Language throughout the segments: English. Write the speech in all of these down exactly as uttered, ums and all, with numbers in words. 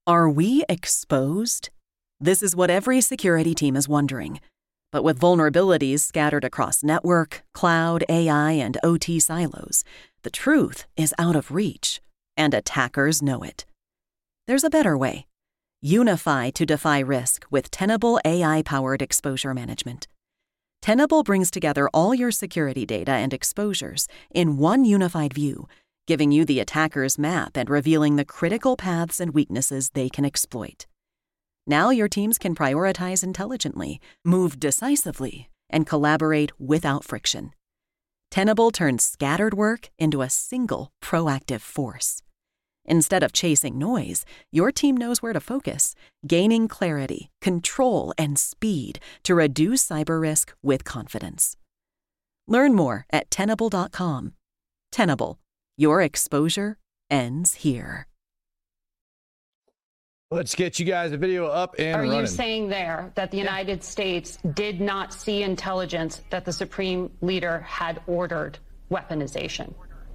Are we exposed? This is what every security team is wondering. But with vulnerabilities scattered across network, cloud, A I, and O T silos, the truth is out of reach, and attackers know it. There's a better way. Unify to defy risk with Tenable A I-powered exposure management. Tenable brings together all your security data and exposures in one unified view, giving you the attacker's map and revealing the critical paths and weaknesses they can exploit. Now your teams can prioritize intelligently, move decisively, and collaborate without friction. Tenable turns scattered work into a single proactive force. Instead of chasing noise, your team knows where to focus, gaining clarity, control, and speed to reduce cyber risk with confidence. Learn more at Tenable dot com. Tenable, your exposure ends here. Let's get you guys a video up and Are running. Are you saying there that the United yeah. States did not see intelligence that the Supreme Leader had ordered weaponization?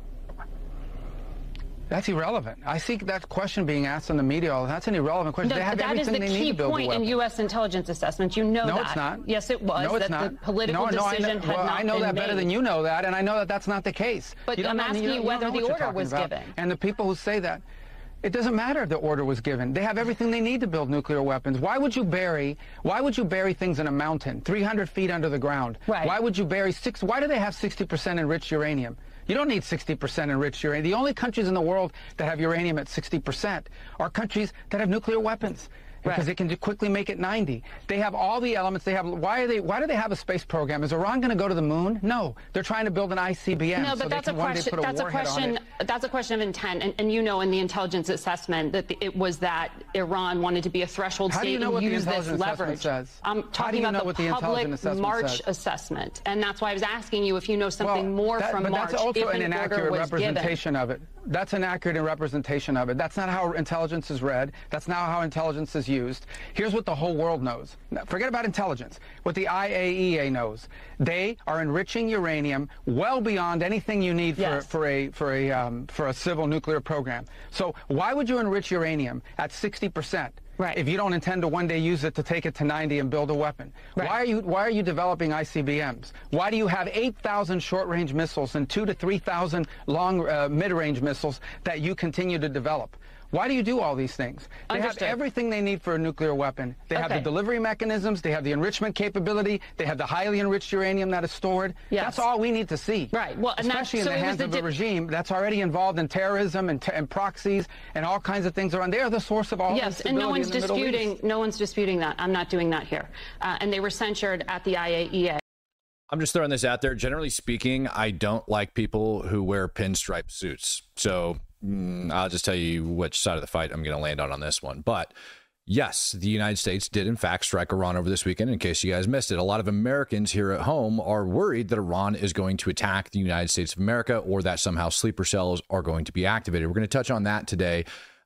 That's irrelevant. I see that question being asked in the media. All that's an irrelevant question. No, they have that everything is the they key need to build point a weapon. in U S intelligence assessments. You know no, that. No, it's not. Yes, it was. No, it's that not. The political no, no, decision I know, had well, not I know been that made. better than you know that, and I know that that's not the case. But you don't I'm know, asking you, you you whether the order was about. given. And the people who say that, it doesn't matter if the order was given. They have everything they need to build nuclear weapons. Why would you bury? Why would you bury things in a mountain, three hundred feet under the ground? Right. Why would you bury six? Why do they have sixty percent enriched uranium? You don't need sixty percent enriched uranium. The only countries in the world that have uranium at sixty percent are countries that have nuclear weapons. Because right. they can quickly make it ninety. They have all the elements. They have. Why are they? Why do they have a space program? Is Iran going to go to the moon? No, they're trying to build an I C B M. No, but so that's they a can question. One day put a that's a question. That's a question of intent. And, and you know, in the intelligence assessment, that the, it was that Iran wanted to be a threshold How state do you know and what use the this leverage. Says? I'm talking about the, the public assessment March says? assessment, and that's why I was asking you if you know something well, more that, from but March. That's also if an an inaccurate representation given. of it. That's an accurate representation of it. That's not how intelligence is read. That's not how intelligence is used. Here's what the whole world knows. Now, forget about intelligence. What the I A E A knows. They are enriching uranium well beyond anything you need for, yes. for a for a um, for a civil nuclear program. So why would you enrich uranium at sixty percent? Right. If you don't intend to one day use it to take it to ninety and build a weapon. Right. Why are you why are you developing I C B Ms? Why do you have eight thousand short-range missiles and two to three thousand long uh, mid-range missiles that you continue to develop? Why do you do all these things? They Understood. have everything they need for a nuclear weapon. They okay. have the delivery mechanisms. They have the enrichment capability. They have the highly enriched uranium that is stored. Yes. That's all we need to see. Right. Well, and especially in so the hands the of a regime that's already involved in terrorism and, and proxies and all kinds of things around. They are the source of all yes, and no one's in the disputing. No one's disputing that. I'm not doing that here. Uh, and they were censured at the I A E A. I'm just throwing this out there. Generally speaking, I don't like people who wear pinstripe suits. So mm, I'll just tell you which side of the fight I'm going to land on on this one. But yes, the United States did in fact strike Iran over this weekend, in case you guys missed it. A lot of Americans here at home are worried that Iran is going to attack the United States of America, or that somehow sleeper cells are going to be activated. We're going to touch on that today,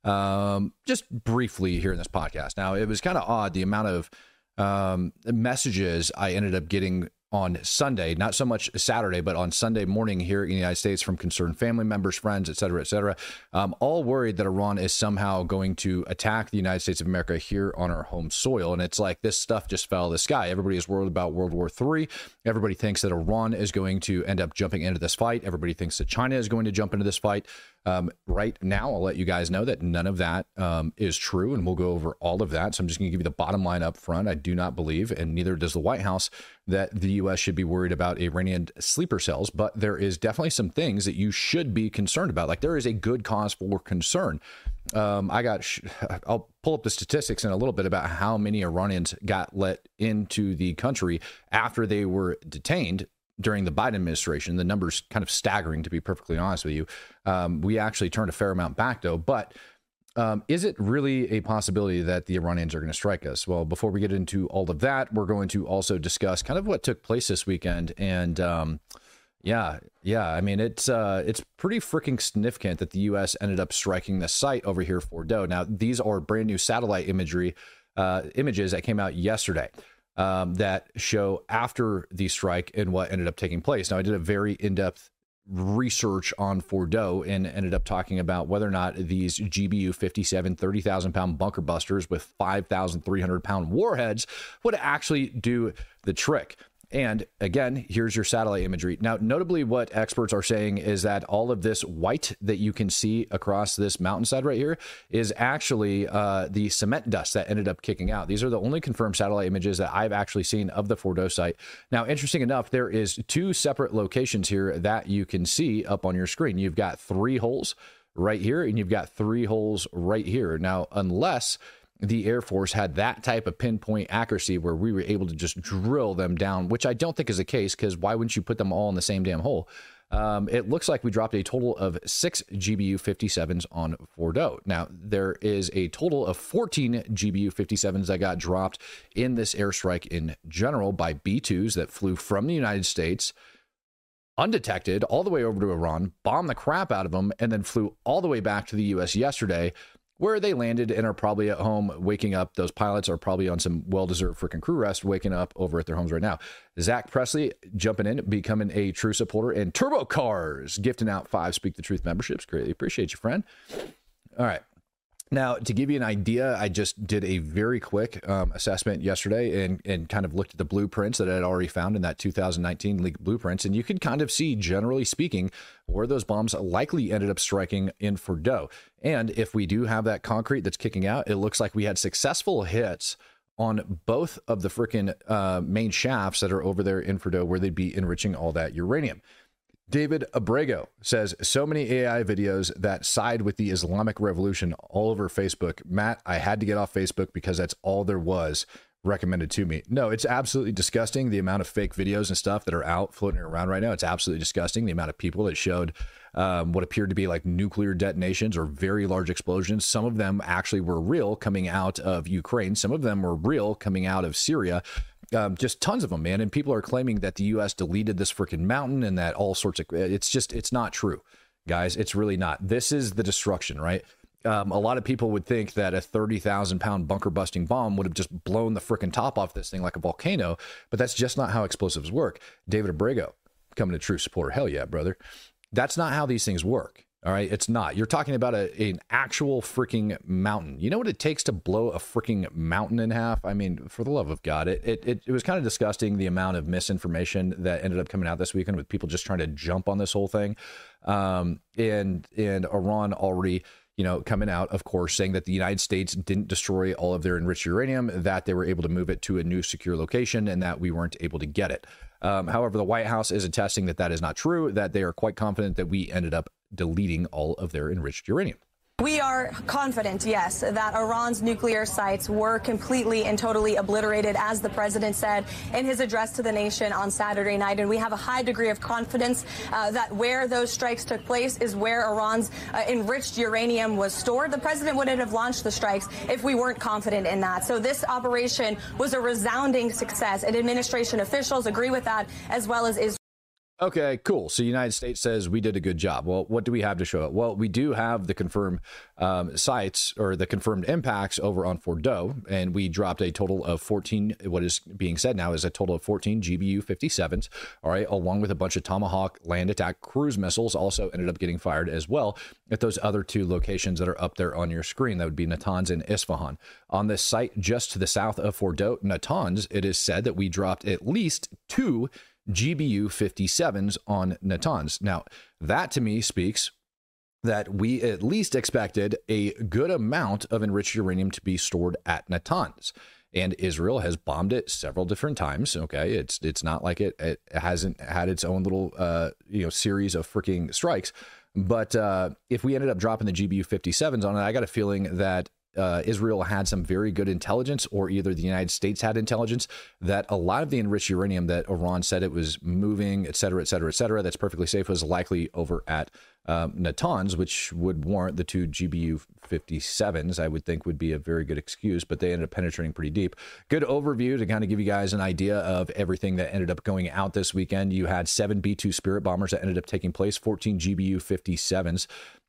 um, just briefly here in this podcast. Now, it was kind of odd, the amount of um, messages I ended up getting on Sunday, not so much Saturday, but on Sunday morning here in the United States from concerned family members, friends, et cetera, et cetera, um, all worried that Iran is somehow going to attack the United States of America here on our home soil. And it's like this stuff just fell out of the sky. Everybody is worried about World War Three. Everybody thinks that Iran is going to end up jumping into this fight. Everybody thinks that China is going to jump into this fight. Um, right now, I'll let you guys know that none of that um, is true, and we'll go over all of that. So I'm just going to give you the bottom line up front. I do not believe, and neither does the White House, that the U S should be worried about Iranian sleeper cells, but there is definitely some things that you should be concerned about. Like, there is a good cause for concern. Um, I got, sh- I'll pull up the statistics in a little bit about how many Iranians got let into the country after they were detained during the Biden administration. The number's kind of staggering, to be perfectly honest with you. Um, we actually turned a fair amount back, though. But um, is it really a possibility that the Iranians are going to strike us? Well, before we get into all of that, we're going to also discuss kind of what took place this weekend. And um, yeah, yeah, I mean, it's uh, it's pretty freaking significant that the U S ended up striking the site over here, Fordo. Now, these are brand new satellite imagery uh, images that came out yesterday. Um, that show after the strike and what ended up taking place. Now, I did a very in-depth research on Fordo and ended up talking about whether or not these G B U fifty-seven thirty thousand pound bunker busters with five thousand three hundred pound warheads would actually do the trick. And again, here's your satellite imagery. Now, notably, what experts are saying is that all of this white that you can see across this mountainside right here is actually uh, the cement dust that ended up kicking out. These are the only confirmed satellite images that I've actually seen of the Fordo site. Now, interesting enough, there is two separate locations here that you can see up on your screen. You've got three holes right here, and you've got three holes right here. Now, unless the Air Force had that type of pinpoint accuracy where we were able to just drill them down, which I don't think is the case, because why wouldn't you put them all in the same damn hole? Um, it looks like we dropped a total of six G B U fifty-sevens on Fordo. Now, there is a total of fourteen G B U fifty-sevens that got dropped in this airstrike in general by B twos that flew from the United States undetected all the way over to Iran, bombed the crap out of them, and then flew all the way back to the U S yesterday, where they landed and are probably at home waking up. Those pilots are probably on some well-deserved freaking crew rest, waking up over at their homes right now. Zach Presley jumping in, becoming a true supporter, and Turbo Cars gifting out five Speak the Truth memberships. Greatly appreciate you, friend. All right. Now, to give you an idea, I just did a very quick um, assessment yesterday and, and kind of looked at the blueprints that I had already found in that two thousand nineteen leaked blueprints. And you could kind of see, generally speaking, where those bombs likely ended up striking in Fordo. And if we do have that concrete that's kicking out, it looks like we had successful hits on both of the freaking uh, main shafts that are over there in Fordo, where they'd be enriching all that uranium. David Abrego says, so many A I videos that side with the Islamic Revolution all over Facebook. Matt, I had to get off Facebook because that's all there was recommended to me. No, it's absolutely disgusting, the amount of fake videos and stuff that are out floating around right now. It's absolutely disgusting, the amount of people that showed um, what appeared to be like nuclear detonations or very large explosions. Some of them actually were real coming out of Ukraine. Some of them were real coming out of Syria. Um, just tons of them, man. And people are claiming that the U S deleted this freaking mountain and that all sorts of, it's just, it's not true, guys. It's really not. This is the destruction, right? Um, a lot of people would think that a thirty thousand pound bunker busting bomb would have just blown the freaking top off this thing like a volcano, but that's just not how explosives work. David Abrego, coming to true supporter. Hell yeah, brother. That's not how these things work. All right, it's not. You're talking about a, an actual freaking mountain. You know what it takes to blow a freaking mountain in half? I mean, for the love of God, it it, it, it was kind of disgusting, the amount of misinformation that ended up coming out this weekend with people just trying to jump on this whole thing. Um, and, and Iran already, you know, coming out, of course, saying that the United States didn't destroy all of their enriched uranium, that they were able to move it to a new secure location and that we weren't able to get it. Um, however, the White House is attesting that that is not true, that they are quite confident that we ended up deleting all of their enriched uranium. We are confident, yes, that Iran's nuclear sites were completely and totally obliterated, as the president said in his address to the nation on Saturday night. And we have a high degree of confidence uh, that where those strikes took place is where Iran's uh, enriched uranium was stored. The president wouldn't have launched the strikes if we weren't confident in that. So this operation was a resounding success, and administration officials agree with that, as well as Israel. Okay, cool. So the United States says we did a good job. Well, what do we have to show it? Well, we do have the confirmed um, sites or the confirmed impacts over on Fordo, and we dropped a total of fourteen, what is being said now is a total of fourteen G B U fifty-sevens, all right, along with a bunch of Tomahawk land attack cruise missiles also ended up getting fired as well at those other two locations that are up there on your screen. That would be Natanz and Isfahan. On this site just to the south of Fordo, Natanz, it is said that we dropped at least two G B U fifty-sevens on Natanz. Now, that to me speaks that we at least expected a good amount of enriched uranium to be stored at Natanz. And Israel has bombed it several different times. Okay, it's it's not like it, it hasn't had its own little uh, you know series of freaking strikes. But uh, if we ended up dropping the G B U fifty-sevens on it, I got a feeling that Uh, Israel had some very good intelligence, or either the United States had intelligence, that a lot of the enriched uranium that Iran said it was moving, et cetera, et cetera, et cetera, that's perfectly safe, was likely over at um, Natanz, which would warrant the two G B U fifty-sevens, I would think would be a very good excuse, but they ended up penetrating pretty deep. Good overview to kind of give you guys an idea of everything that ended up going out this weekend. You had seven B two Spirit bombers that ended up taking place, fourteen G B U fifty-sevens.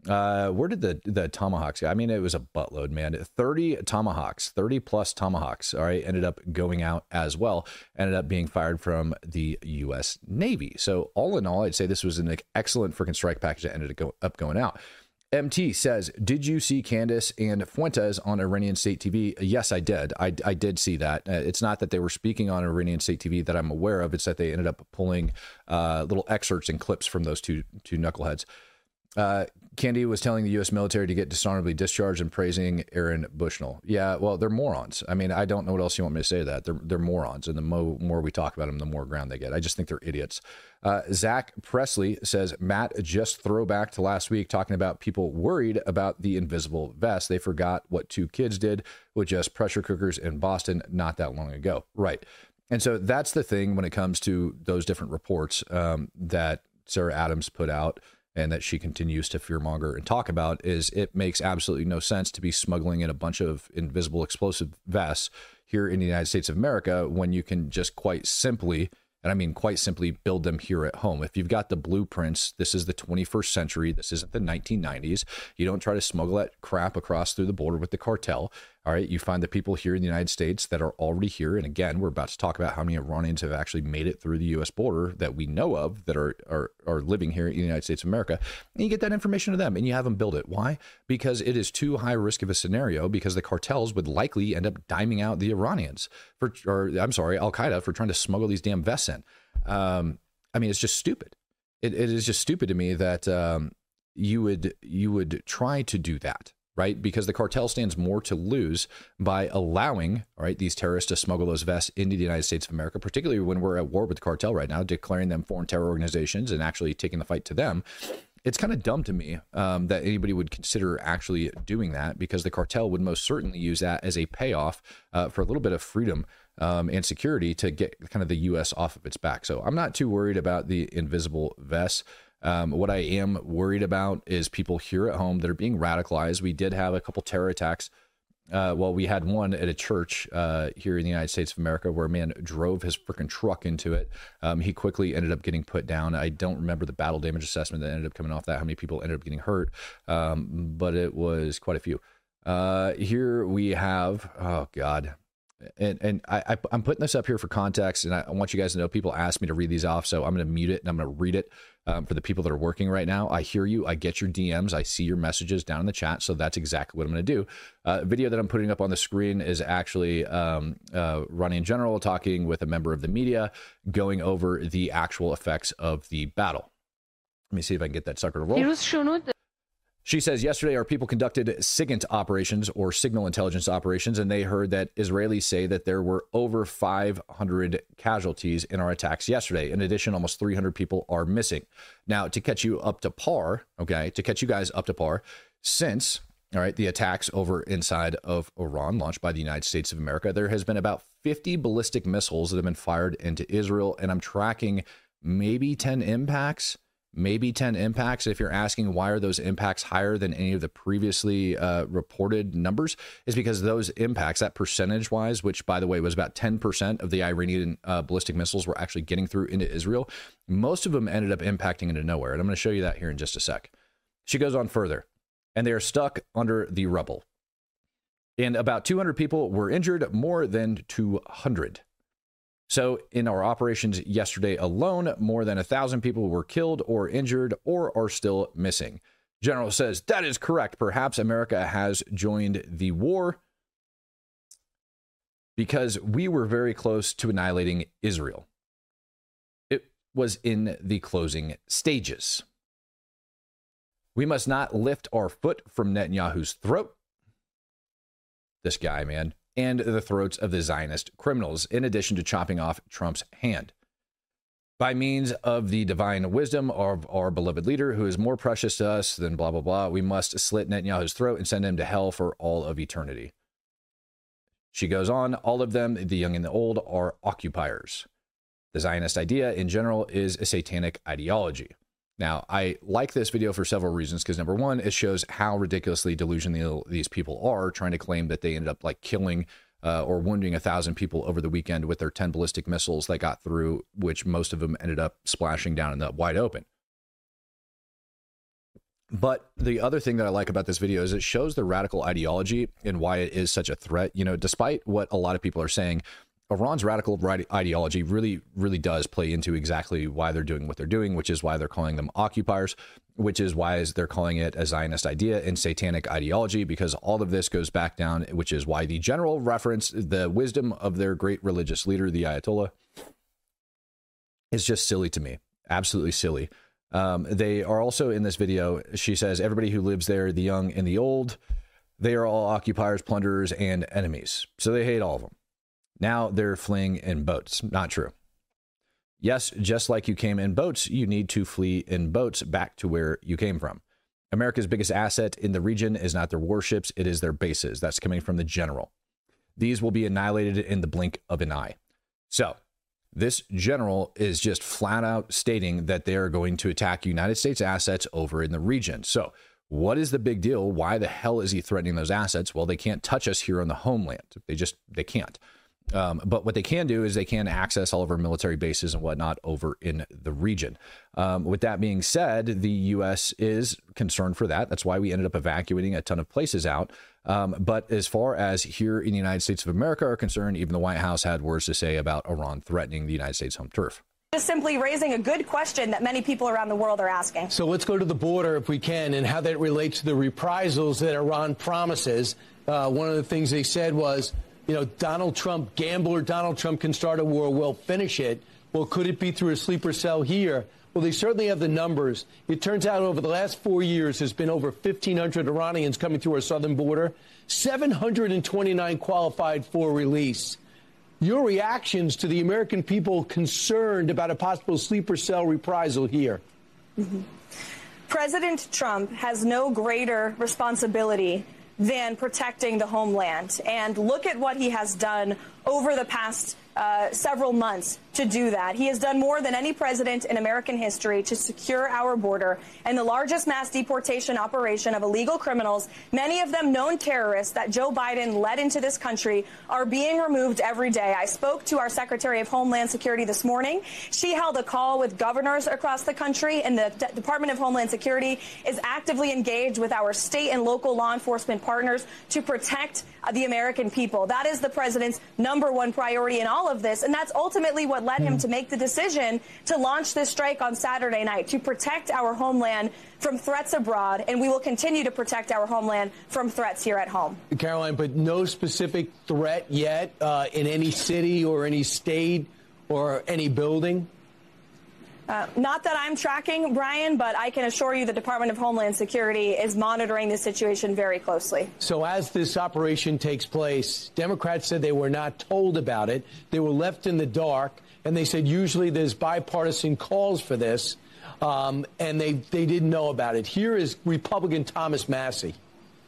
Uh, where did the, the Tomahawks go? I mean, it was a buttload, man. thirty Tomahawks, thirty plus Tomahawks, all right, ended up going out as well, ended up being fired from the U S Navy. So all in all, I'd say this was an excellent freaking strike package that ended up going out. M T says, did you see Candace and Fuentes on Iranian State T V? Yes, I did. I, I did see that. Uh, it's not that they were speaking on Iranian State T V that I'm aware of. It's that they ended up pulling uh, little excerpts and clips from those two two knuckleheads. Uh, Candy was telling the U S military to get dishonorably discharged and praising Aaron Bushnell. Yeah, well, they're morons. I mean, I don't know what else you want me to say to that. They're, they're morons. And the mo- more we talk about them, the more ground they get. I just think they're idiots. Uh, Zach Presley says, Matt, just throw back to last week talking about people worried about the invisible vest. They forgot what two kids did with just pressure cookers in Boston not that long ago. Right. And so that's the thing when it comes to those different reports um, that Sarah Adams put out and that she continues to fearmonger and talk about, is it makes absolutely no sense to be smuggling in a bunch of invisible explosive vests here in the United States of America when you can just quite simply, and I mean quite simply, build them here at home. If you've got the blueprints, this is the twenty-first century. This isn't the nineteen nineties. You don't try to smuggle that crap across through the border with the cartel. All right. You find the people here in the United States that are already here. And again, we're about to talk about how many Iranians have actually made it through the U S border that we know of that are, are, are living here in the United States of America. And you get that information to them and you have them build it. Why? Because it is too high risk of a scenario, because the cartels would likely end up diming out the Iranians for, or I'm sorry, Al-Qaeda for trying to smuggle these damn vests in. Um, I mean, it's just stupid. It, it is just stupid to me that um, you would you would try to do that. Right? Because the cartel stands more to lose by allowing, all right, these terrorists to smuggle those vests into the United States of America, particularly when we're at war with the cartel right now, declaring them foreign terror organizations and actually taking the fight to them. It's kind of dumb to me um, that anybody would consider actually doing that, because the cartel would most certainly use that as a payoff uh, for a little bit of freedom um, and security to get kind of the U S off of its back. So I'm not too worried about the invisible vests. Um, what I am worried about is people here at home that are being radicalized. We did have a couple terror attacks. Uh, well, we had one at a church uh, here in the United States of America where a man drove his freaking truck into it. Um, he quickly ended up getting put down. I don't remember the battle damage assessment that ended up coming off that, how many people ended up getting hurt, um, but it was quite a few. Uh, here we have, oh God. And and I, I, I'm putting this up here for context, and I, I want you guys to know people ask me to read these off, so I'm going to mute it and I'm going to read it um, for the people that are working right now. I hear you. I get your D Ms. I see your messages down in the chat, so that's exactly what I'm going to do. Uh, video that I'm putting up on the screen is actually um, uh, Ronnie in general talking with a member of the media, going over the actual effects of the battle. Let me see if I can get that sucker to roll. She says, yesterday, our people conducted SIGINT operations, or signal intelligence operations, and they heard that Israelis say that there were over five hundred casualties in our attacks yesterday. In addition, almost three hundred people are missing. Now, to catch you up to par, okay, to catch you guys up to par, since, all right, the attacks over inside of Iran launched by the United States of America, there has been about fifty ballistic missiles that have been fired into Israel, and I'm tracking maybe ten impacts. Maybe ten impacts. If you're asking why are those impacts higher than any of the previously uh, reported numbers, is because those impacts, that percentage wise, which by the way was about ten percent of the Iranian uh, ballistic missiles were actually getting through into Israel, most of them ended up impacting into nowhere. And I'm going to show you that here in just a sec. She goes on further, and they are stuck under the rubble. And about two hundred people were injured, more than two hundred. So in our operations yesterday alone, more than a thousand people were killed or injured or are still missing. General says, that is correct. Perhaps America has joined the war because we were very close to annihilating Israel. It was in the closing stages. We must not lift our foot from Netanyahu's throat. This guy, man. And the throats of the Zionist criminals, in addition to chopping off Trump's hand. By means of the divine wisdom of our beloved leader, who is more precious to us than blah, blah, blah, we must slit Netanyahu's throat and send him to hell for all of eternity. She goes on, all of them, the young and the old, are occupiers. The Zionist idea in general is a satanic ideology. Now, I like this video for several reasons, because number one, it shows how ridiculously delusional these people are, trying to claim that they ended up like killing uh, or wounding a thousand people over the weekend with their ten ballistic missiles that got through, which most of them ended up splashing down in the wide open. but the other thing that I like about this video is it shows the radical ideology and why it is such a threat. You know, despite what a lot of people are saying, Iran's radical ideology really, really does play into exactly why they're doing what they're doing, which is why they're calling them occupiers, which is why they're calling it a Zionist idea and satanic ideology, because all of this goes back down, which is why the general reference, the wisdom of their great religious leader, the Ayatollah, is just silly to me. Absolutely silly. Um, they are also in this video, she says, everybody who lives there, the young and the old, they are all occupiers, plunderers, and enemies. So they hate all of them. Now they're fleeing in boats. Not true. Yes, just like you came in boats, you need to flee in boats back to where you came from. America's biggest asset in the region is not their warships, it is their bases. That's coming from the general. These will be annihilated in the blink of an eye. So, this general is just flat out stating that they are going to attack United States assets over in the region. So, what is the big deal? Why the hell is he threatening those assets? Well, they can't touch us here on the homeland. They just, they can't. Um, but what they can do is they can access all of our military bases and whatnot over in the region. Um, with that being said, the U S is concerned for that. That's why we ended up evacuating a ton of places out. Um, but as far as here in the United States of America are concerned, even the White House had words to say about Iran threatening the United States home turf. Just simply raising a good question that many people around the world are asking. So let's go to the border if we can and how that relates to the reprisals that Iran promises. Uh, one of the things they said was, you know, Donald Trump, gambler Donald Trump can start a war, we'll finish it. Well, could it be through a sleeper cell here? Well, they certainly have the numbers. It turns out over the last four years, there's been over fifteen hundred Iranians coming through our southern border, seven hundred twenty-nine qualified for release. Your reactions to the American people concerned about a possible sleeper cell reprisal here? Mm-hmm. President Trump has no greater responsibility than protecting the homeland. And look at what he has done over the past uh, several months to do that. He has done more than any president in American history to secure our border and the largest mass deportation operation of illegal criminals, many of them known terrorists that Joe Biden led into this country, are being removed every day. I spoke to our Secretary of Homeland Security this morning. She held a call with governors across the country, and the D- Department of Homeland Security is actively engaged with our state and local law enforcement partners to protect uh, the American people. That is the president's number one priority in all of this, and that's ultimately what led him to make the decision to launch this strike on Saturday night, to protect our homeland from threats abroad, and we will continue to protect our homeland from threats here at home. Caroline, but no specific threat yet uh, in any city or any state or any building? Uh, not that I'm tracking, Brian, but I can assure you the Department of Homeland Security is monitoring the situation very closely. So as this operation takes place, Democrats said they were not told about it. They were left in the dark, and they said usually there's bipartisan calls for this, um, and they, they didn't know about it. Here is Republican Thomas Massie.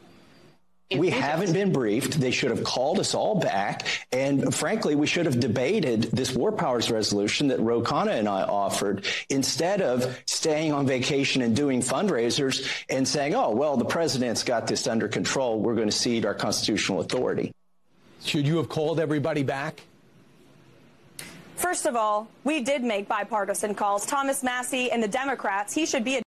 We haven't been briefed. They should have called us all back. And frankly, we should have debated this war powers resolution that Ro Khanna and I offered instead of staying on vacation and doing fundraisers and saying, oh, well, the president's got this under control. We're going to cede our constitutional authority. Should you have called everybody back? First of all, we did make bipartisan calls. Thomas Massie and the Democrats, he should be a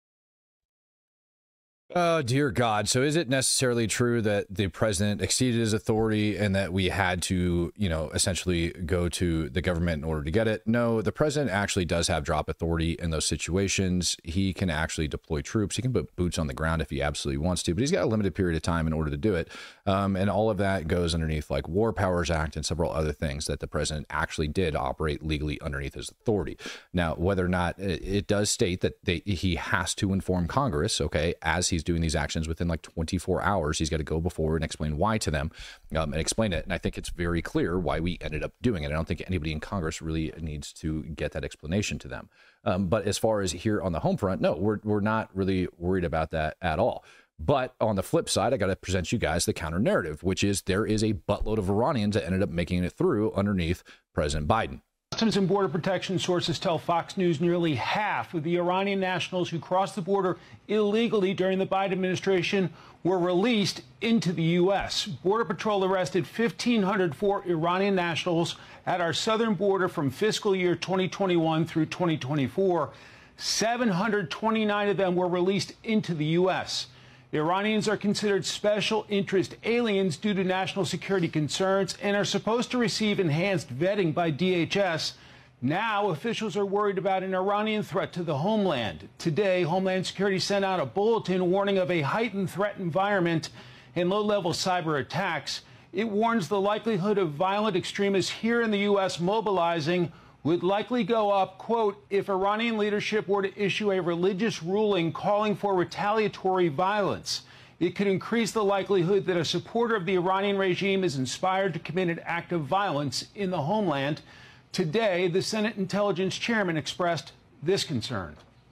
Oh, dear God. So is it necessarily true that the president exceeded his authority and that we had to, you know, essentially go to the government in order to get it? No, the president actually does have drop authority in those situations. He can actually deploy troops. He can put boots on the ground if he absolutely wants to, but he's got a limited period of time in order to do it. Um, and all of that goes underneath like War Powers Act and several other things that the president actually did operate legally underneath his authority. Now, whether or not it, it does state that they, he has to inform Congress, okay, as he He's doing these actions within like twenty-four hours. He's got to go before and explain why to them um, and explain it. And I think it's very clear why we ended up doing it. I don't think anybody in Congress really needs to get that explanation to them. Um, but as far as here on the home front, no, we're, we're not really worried about that at all. But on the flip side, I got to present you guys the counter narrative, which is there is a buttload of Iranians that ended up making it through underneath President Biden. Customs and Border Protection sources tell Fox News nearly half of the Iranian nationals who crossed the border illegally during the Biden administration were released into the U S. Border Patrol arrested fifteen hundred four Iranian nationals at our southern border from fiscal year twenty twenty-one through twenty twenty-four. seven hundred twenty-nine of them were released into the U S. The Iranians are considered special interest aliens due to national security concerns and are supposed to receive enhanced vetting by D H S. Now, officials are worried about an Iranian threat to the homeland. Today, Homeland Security sent out a bulletin warning of a heightened threat environment and low-level cyber attacks. It warns the likelihood of violent extremists here in the U S mobilizing would likely go up, quote, if Iranian leadership were to issue a religious ruling calling for retaliatory violence. It could increase the likelihood that a supporter of the Iranian regime is inspired to commit an act of violence in the homeland. Today, the Senate Intelligence Chairman expressed this concern.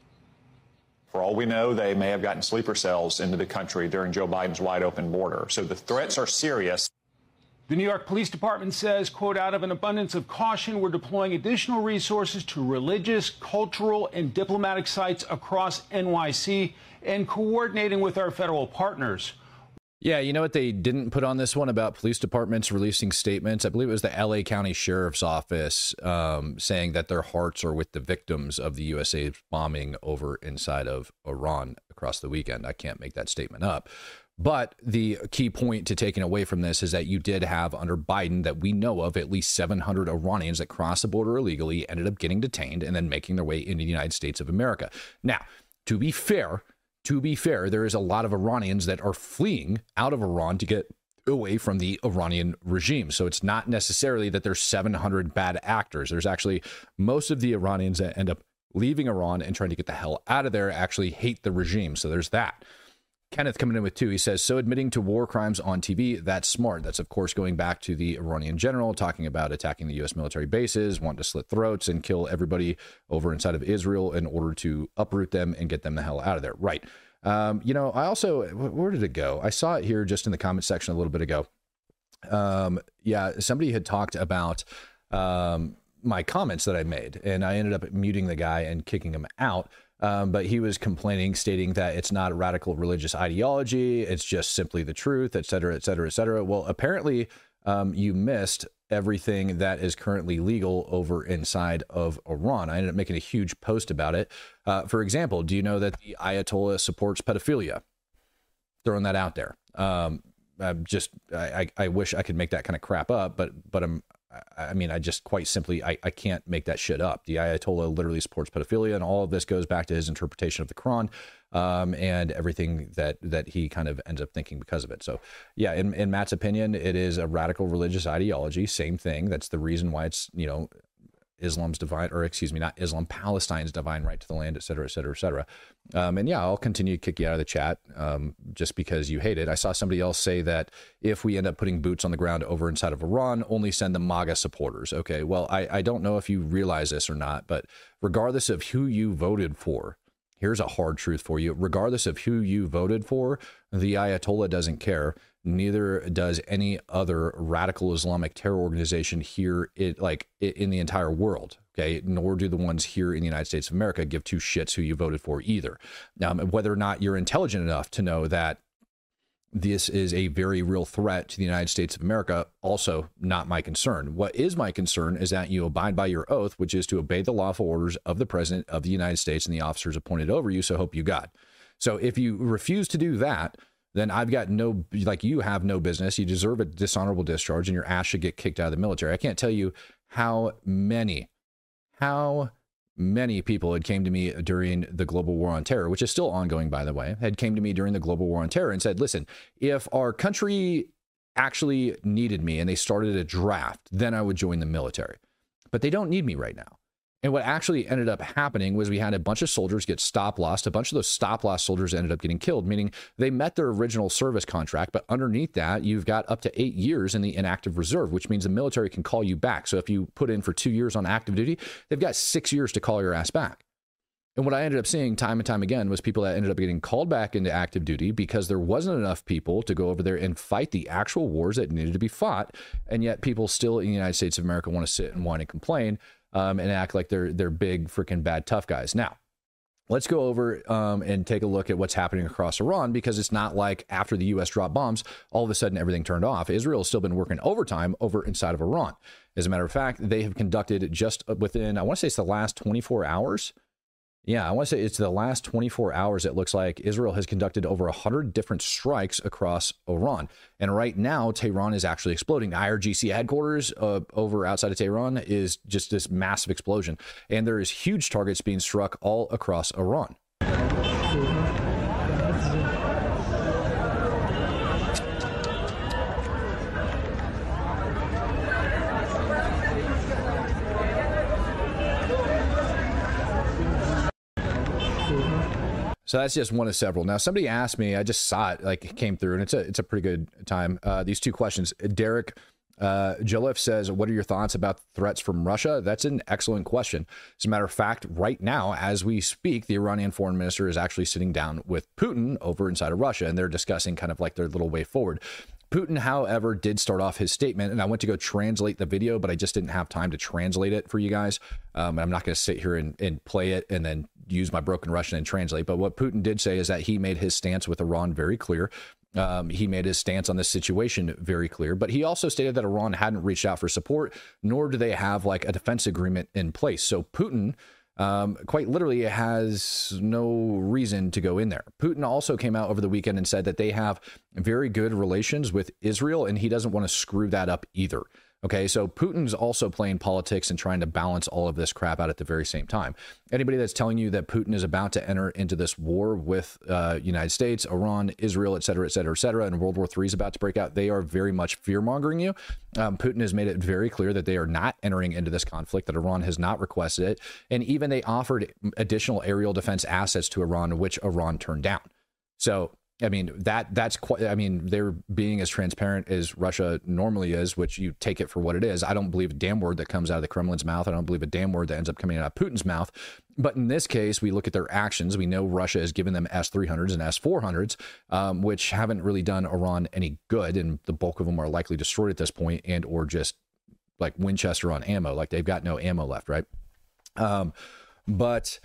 For all we know, they may have gotten sleeper cells into the country during Joe Biden's wide open border. So the threats are serious. The New York Police Department says, quote, out of an abundance of caution, we're deploying additional resources to religious, cultural, and diplomatic sites across N Y C and coordinating with our federal partners. Yeah, you know what they didn't put on this one about police departments releasing statements? I believe it was the L A County Sheriff's Office um, saying that their hearts are with the victims of the U S A bombing over inside of Iran across the weekend. I can't make that statement up. But the key point to taking away from this is that you did have under Biden that we know of at least seven hundred Iranians that crossed the border illegally, ended up getting detained and then making their way into the United States of America. Now, to be fair, To be fair, there is a lot of Iranians that are fleeing out of Iran to get away from the Iranian regime. So it's not necessarily that there's seven hundred bad actors. There's actually most of the Iranians that end up leaving Iran and trying to get the hell out of there actually hate the regime. So there's that. Kenneth coming in with two. He says, so admitting to war crimes on T V, that's smart. That's, of course, going back to the Iranian general talking about attacking the U S military bases, wanting to slit throats and kill everybody over inside of Israel in order to uproot them and get them the hell out of there. Right. Um, you know, I also, where did it go? I saw it here just in the comment section a little bit ago. Um, yeah, somebody had talked about um, my comments that I made, and I ended up muting the guy and kicking him out. Um, but he was complaining, stating that it's not a radical religious ideology. It's just simply the truth, et cetera, et cetera, et cetera. Well, apparently um, you missed everything that is currently legal over inside of Iran. I ended up making a huge post about it. Uh, for example, do you know that the Ayatollah supports pedophilia? Throwing that out there. Um, I'm just, I, I wish I could make that kind of crap up, but, but I'm, I mean, I just quite simply, I, I can't make that shit up. The Ayatollah literally supports pedophilia, and all of this goes back to his interpretation of the Quran um, and everything that that he kind of ends up thinking because of it. So, yeah, in, in Matt's opinion, it is a radical religious ideology. Same thing. That's the reason why it's, you know, Islam's divine, or excuse me, not Islam, Palestine's divine right to the land, et cetera, et cetera, et cetera. Um, and yeah, I'll continue to kick you out of the chat um, just because you hate it. I saw somebody else say that if we end up putting boots on the ground over inside of Iran, only send the MAGA supporters. Okay, well, I, I don't know if you realize this or not, but regardless of who you voted for, here's a hard truth for you. Regardless of who you voted for, the Ayatollah doesn't care. Neither does any other radical Islamic terror organization here, it like in the entire world. Okay, nor do the ones here in the United States of America give two shits who you voted for either. Um, whether or not you're intelligent enough to know that this is a very real threat to the United States of America, also not my concern. What is my concern is that you abide by your oath, which is to obey the lawful orders of the President of the United States and the officers appointed over you. So help you God. So if you refuse to do that, then I've got no, like you have no business. You deserve a dishonorable discharge and your ass should get kicked out of the military. I can't tell you how many, how many people had came to me during the global war on terror, which is still ongoing, by the way, had came to me during the global war on terror and said, listen, if our country actually needed me and they started a draft, then I would join the military. But they don't need me right now. And what actually ended up happening was we had a bunch of soldiers get stop lost. A bunch of those stop loss soldiers ended up getting killed, meaning they met their original service contract. But underneath that, you've got up to eight years in the inactive reserve, which means the military can call you back. So if you put in for two years on active duty, they've got six years to call your ass back. And what I ended up seeing time and time again was people that ended up getting called back into active duty because there wasn't enough people to go over there and fight the actual wars that needed to be fought. And yet people still in the United States of America want to sit and whine and complain um, and act like they're they're big, freaking bad, tough guys. Now, let's go over um, and take a look at what's happening across Iran, because it's not like after the U S dropped bombs, all of a sudden everything turned off. Israel has still been working overtime over inside of Iran. As a matter of fact, they have conducted just within, I want to say it's the last twenty-four hours. Yeah, I want to say it's the last twenty-four hours. It looks like Israel has conducted over one hundred different strikes across Iran. And right now, Tehran is actually exploding. The I R G C headquarters uh, over outside of Tehran is just this massive explosion. And there is huge targets being struck all across Iran. So that's just one of several. Now, somebody asked me, I just saw it, like it came through, and it's a it's a pretty good time. Uh, these two questions. Derek uh, Joliffe says, what are your thoughts about threats from Russia? That's an excellent question. As a matter of fact, right now, as we speak, the Iranian foreign minister is actually sitting down with Putin over inside of Russia, and they're discussing kind of like their little way forward. Putin, however, did start off his statement, and I went to go translate the video, but I just didn't have time to translate it for you guys. Um, I'm not going to sit here and, and play it and then use my broken Russian and translate. But what Putin did say is that he made his stance with Iran very clear. Um, he made his stance on this situation very clear, but he also stated that Iran hadn't reached out for support, nor do they have like a defense agreement in place. So Putin Um, quite literally has no reason to go in there. Putin also came out over the weekend and said that they have very good relations with Israel, and he doesn't want to screw that up either. Okay, so Putin's also playing politics and trying to balance all of this crap out at the very same time. Anybody that's telling you that Putin is about to enter into this war with uh, United States, Iran, Israel, et cetera, et cetera, et cetera, and World War Three is about to break out, they are very much fear-mongering you. Um, Putin has made it very clear that they are not entering into this conflict, that Iran has not requested it, and even they offered additional aerial defense assets to Iran, which Iran turned down. So I mean, that that's quite, I mean, they're being as transparent as Russia normally is, which you take it for what it is. I don't believe a damn word that comes out of the Kremlin's mouth. I don't believe a damn word that ends up coming out of Putin's mouth. But in this case, we look at their actions. We know Russia has given them S three hundreds and S four hundreds, um, which haven't really done Iran any good. And the bulk of them are likely destroyed at this point, and or just like Winchester on ammo. Like they've got no ammo left, right? Um, but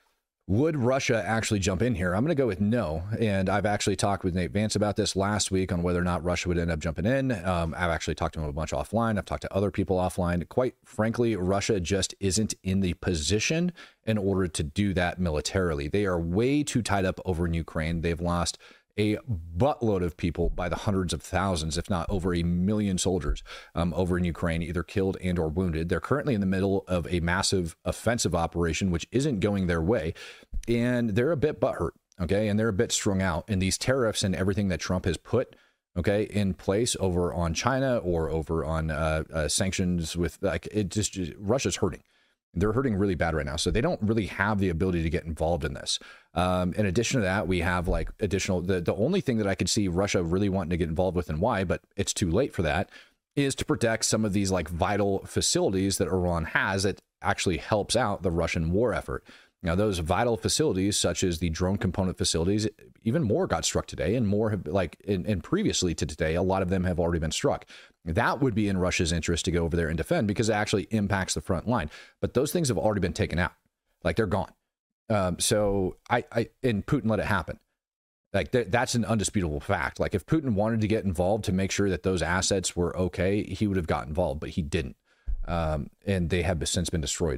would Russia actually jump in here? I'm going to go with no. And I've actually talked with Nate Vance about this last week on whether or not Russia would end up jumping in. Um, I've actually talked to him a bunch offline. I've talked to other people offline. Quite frankly, Russia just isn't in the position in order to do that militarily. They are way too tied up over in Ukraine. They've lost a buttload of people by the hundreds of thousands, if not over a million soldiers um, over in Ukraine, either killed and or wounded. They're currently in the middle of a massive offensive operation, which isn't going their way. And they're a bit butthurt, okay? And they're a bit strung out. And these tariffs and everything that Trump has put, okay, in place over on China or over on uh, uh, sanctions with, like, it just, just, Russia's hurting. They're hurting really bad right now. So they don't really have the ability to get involved in this. Um, in addition to that, we have like additional, the, the only thing that I could see Russia really wanting to get involved with and why, but it's too late for that, is to protect some of these like vital facilities that Iran has that actually helps out the Russian war effort. Now, those vital facilities, such as the drone component facilities, even more got struck today, and more have, like, and, and previously to today, a lot of them have already been struck. That would be in Russia's interest to go over there and defend because it actually impacts the front line. But those things have already been taken out. Like, they're gone. Um, so, I, I, and Putin let it happen. Like, th- that's an undisputable fact. Like, if Putin wanted to get involved to make sure that those assets were okay, he would have got involved, but he didn't. Um, and they have since been destroyed.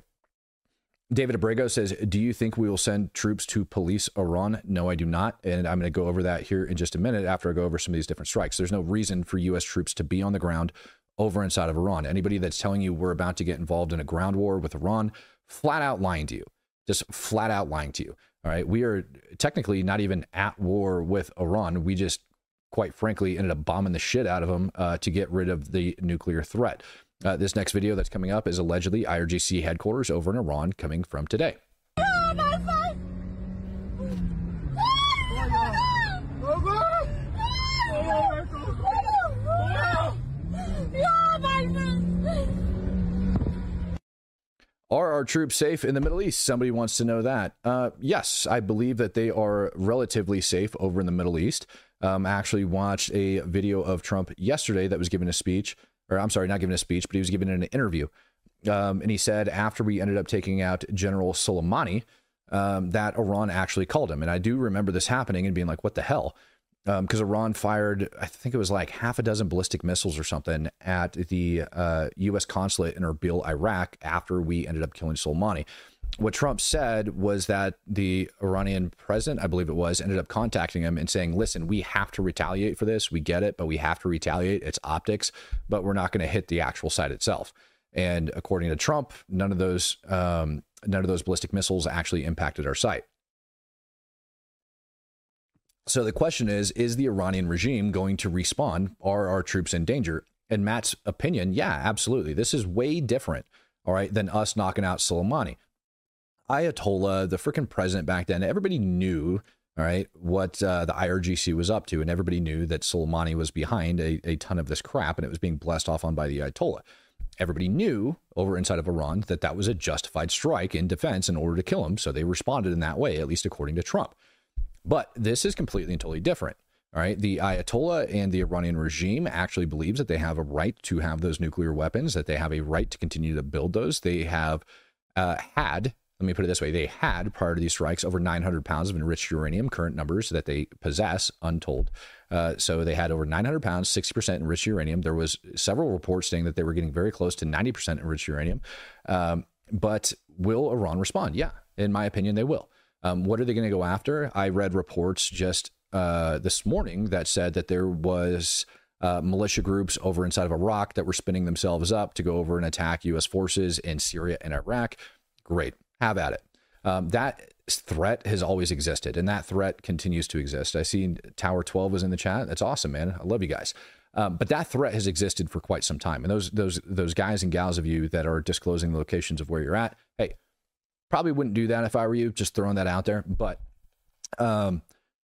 David Abrego says, do you think we will send troops to police Iran? No, I do not. And I'm going to go over that here in just a minute after I go over some of these different strikes. There's no reason for U S troops to be on the ground over inside of Iran. Anybody that's telling you we're about to get involved in a ground war with Iran, flat out lying to you. Just flat out lying to you. All right. We are technically not even at war with Iran. We just, quite frankly, ended up bombing the shit out of them uh, to get rid of the nuclear threat. Uh, this next video that's coming up is allegedly I R G C headquarters over in Iran, coming from today. Are our troops safe in the Middle East? Somebody wants to know that. Uh, yes, I believe that they are relatively safe over in the Middle East. Um, I actually watched a video of Trump yesterday that was giving a speech. Or I'm sorry, not giving a speech, but he was giving an interview. Um, and he said after we ended up taking out General Soleimani, um, that Iran actually called him. And I do remember this happening and being like, what the hell? Because um, Iran fired, I think it was like half a dozen ballistic missiles or something at the uh, U S consulate in Erbil, Iraq, after we ended up killing Soleimani. what Trump said was that the Iranian president, I believe it was, ended up contacting him and saying, listen, we have to retaliate for this. We get it, but we have to retaliate. It's optics, but we're not going to hit the actual site itself. And according to Trump, none of those um, none of those ballistic missiles actually impacted our site. So the question is, is the Iranian regime going to respond? Are our troops in danger? In Matt's opinion, yeah, absolutely. This is way different, all right, than us knocking out Soleimani. Ayatollah, the freaking president back then, everybody knew, all right, what uh, the I R G C was up to, and everybody knew that Soleimani was behind a, a ton of this crap, and it was being blessed off on by the Ayatollah. Everybody knew over inside of Iran that that was a justified strike in defense in order to kill him, so they responded in that way, at least according to Trump. But this is completely and totally different. All right. The Ayatollah and the Iranian regime actually believes that they have a right to have those nuclear weapons, that they have a right to continue to build those. They have uh, had, let me put it this way, they had prior to these strikes over nine hundred pounds of enriched uranium, current numbers that they possess, untold. Uh, so they had over nine hundred pounds, sixty percent enriched uranium. There was several reports saying that they were getting very close to ninety percent enriched uranium. Um, but will Iran respond? Yeah, in my opinion, they will. Um, what are they going to go after? I read reports just uh, this morning that said that there was uh, militia groups over inside of Iraq that were spinning themselves up to go over and attack U S forces in Syria and Iraq. Great. Have at it. Um, that threat has always existed, and that threat continues to exist. I see Tower twelve was in the chat. That's awesome, man. I love you guys. Um, but that threat has existed for quite some time. And those those those guys and gals of you that are disclosing the locations of where you're at, hey, probably wouldn't do that if I were you, just throwing that out there. But um,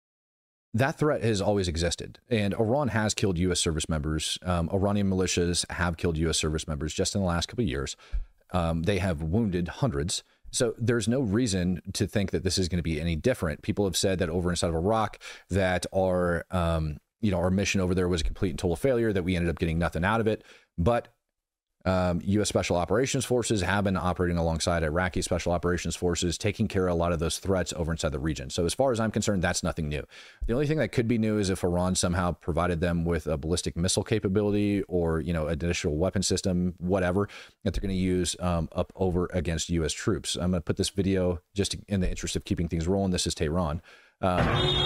that threat has always existed. And Iran has killed U S service members. Um, Iranian militias have killed U S service members just in the last couple of years. Um, they have wounded hundreds. So there's no reason to think that this is going to be any different. People have said that over inside of Iraq that our, um, you know, our mission over there was a complete and total failure, that we ended up getting nothing out of it. But Um, U S Special Operations Forces have been operating alongside Iraqi Special Operations Forces, taking care of a lot of those threats over inside the region. So as far as I'm concerned, that's nothing new. The only thing that could be new is if Iran somehow provided them with a ballistic missile capability or, you know, additional weapon system, whatever, that they're going to use um, up over against U S troops. I'm going to put this video just in the interest of keeping things rolling. This is Tehran. Um,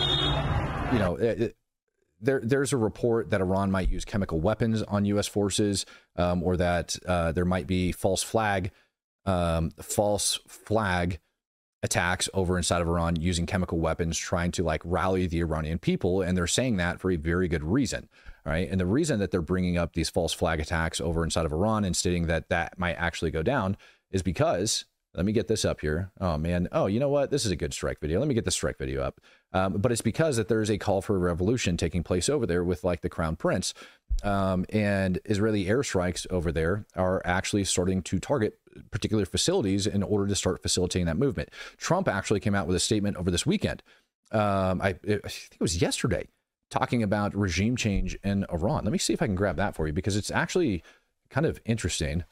you know, it, it, There, there's a report that Iran might use chemical weapons on U S forces, um, or that uh, there might be false flag, um, false flag attacks over inside of Iran using chemical weapons, trying to like rally the Iranian people. And they're saying that for a very good reason. Right. And the reason that they're bringing up these false flag attacks over inside of Iran and stating that that might actually go down is because, let me get this up here. Oh, man. Oh, you know what? This is a good strike video. Let me get the strike video up. Um, but it's because that there's a call for a revolution taking place over there with like the Crown Prince, um, and Israeli airstrikes over there are actually starting to target particular facilities in order to start facilitating that movement. Trump actually came out with a statement over this weekend. Um, I, I think it was yesterday, talking about regime change in Iran. Let me see if I can grab that for you, because it's actually kind of interesting.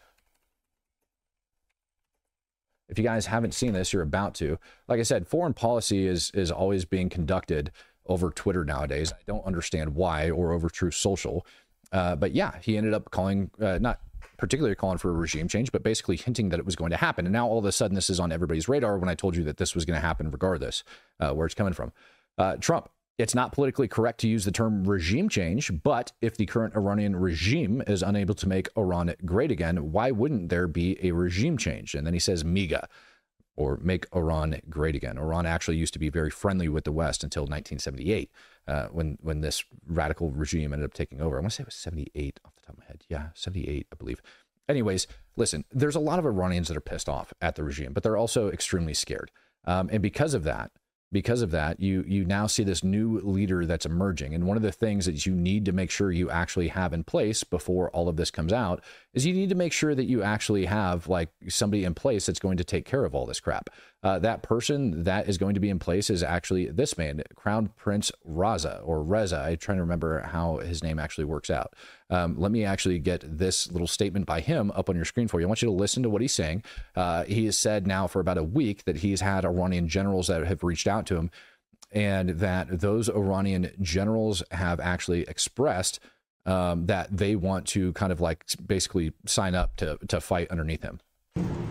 If you guys haven't seen this, you're about to. Like I said, foreign policy is is always being conducted over Twitter nowadays. I don't understand why, or over Truth Social. Uh, but yeah, he ended up calling, uh, not particularly calling for a regime change, but basically hinting that it was going to happen. And now all of a sudden this is on everybody's radar when I told you that this was going to happen regardless, uh, where it's coming from. Uh, Trump. It's not politically correct to use the term regime change, but if the current Iranian regime is unable to make Iran great again, why wouldn't there be a regime change? And then he says MIGA, or make Iran great again. Iran actually used to be very friendly with the West until nineteen seventy-eight, uh, when when this radical regime ended up taking over. I want to say it was seventy-eight off the top of my head. Yeah, seventy-eight, I believe. Anyways, listen, there's a lot of Iranians that are pissed off at the regime, but they're also extremely scared. Um, and because of that, Because of that, you you now see this new leader that's emerging. And one of the things that you need to make sure you actually have in place before all of this comes out is you need to make sure that you actually have like somebody in place that's going to take care of all this crap. Uh, that person that is going to be in place is actually this man, Crown Prince Reza, or Reza. I'm trying to remember how his name actually works out. Um, let me actually get this little statement by him up on your screen for you. I want you to listen to what he's saying. Uh, he has said now for about a week that he's had Iranian generals that have reached out to him, and that those Iranian generals have actually expressed um, that they want to kind of like basically sign up to, to fight underneath him.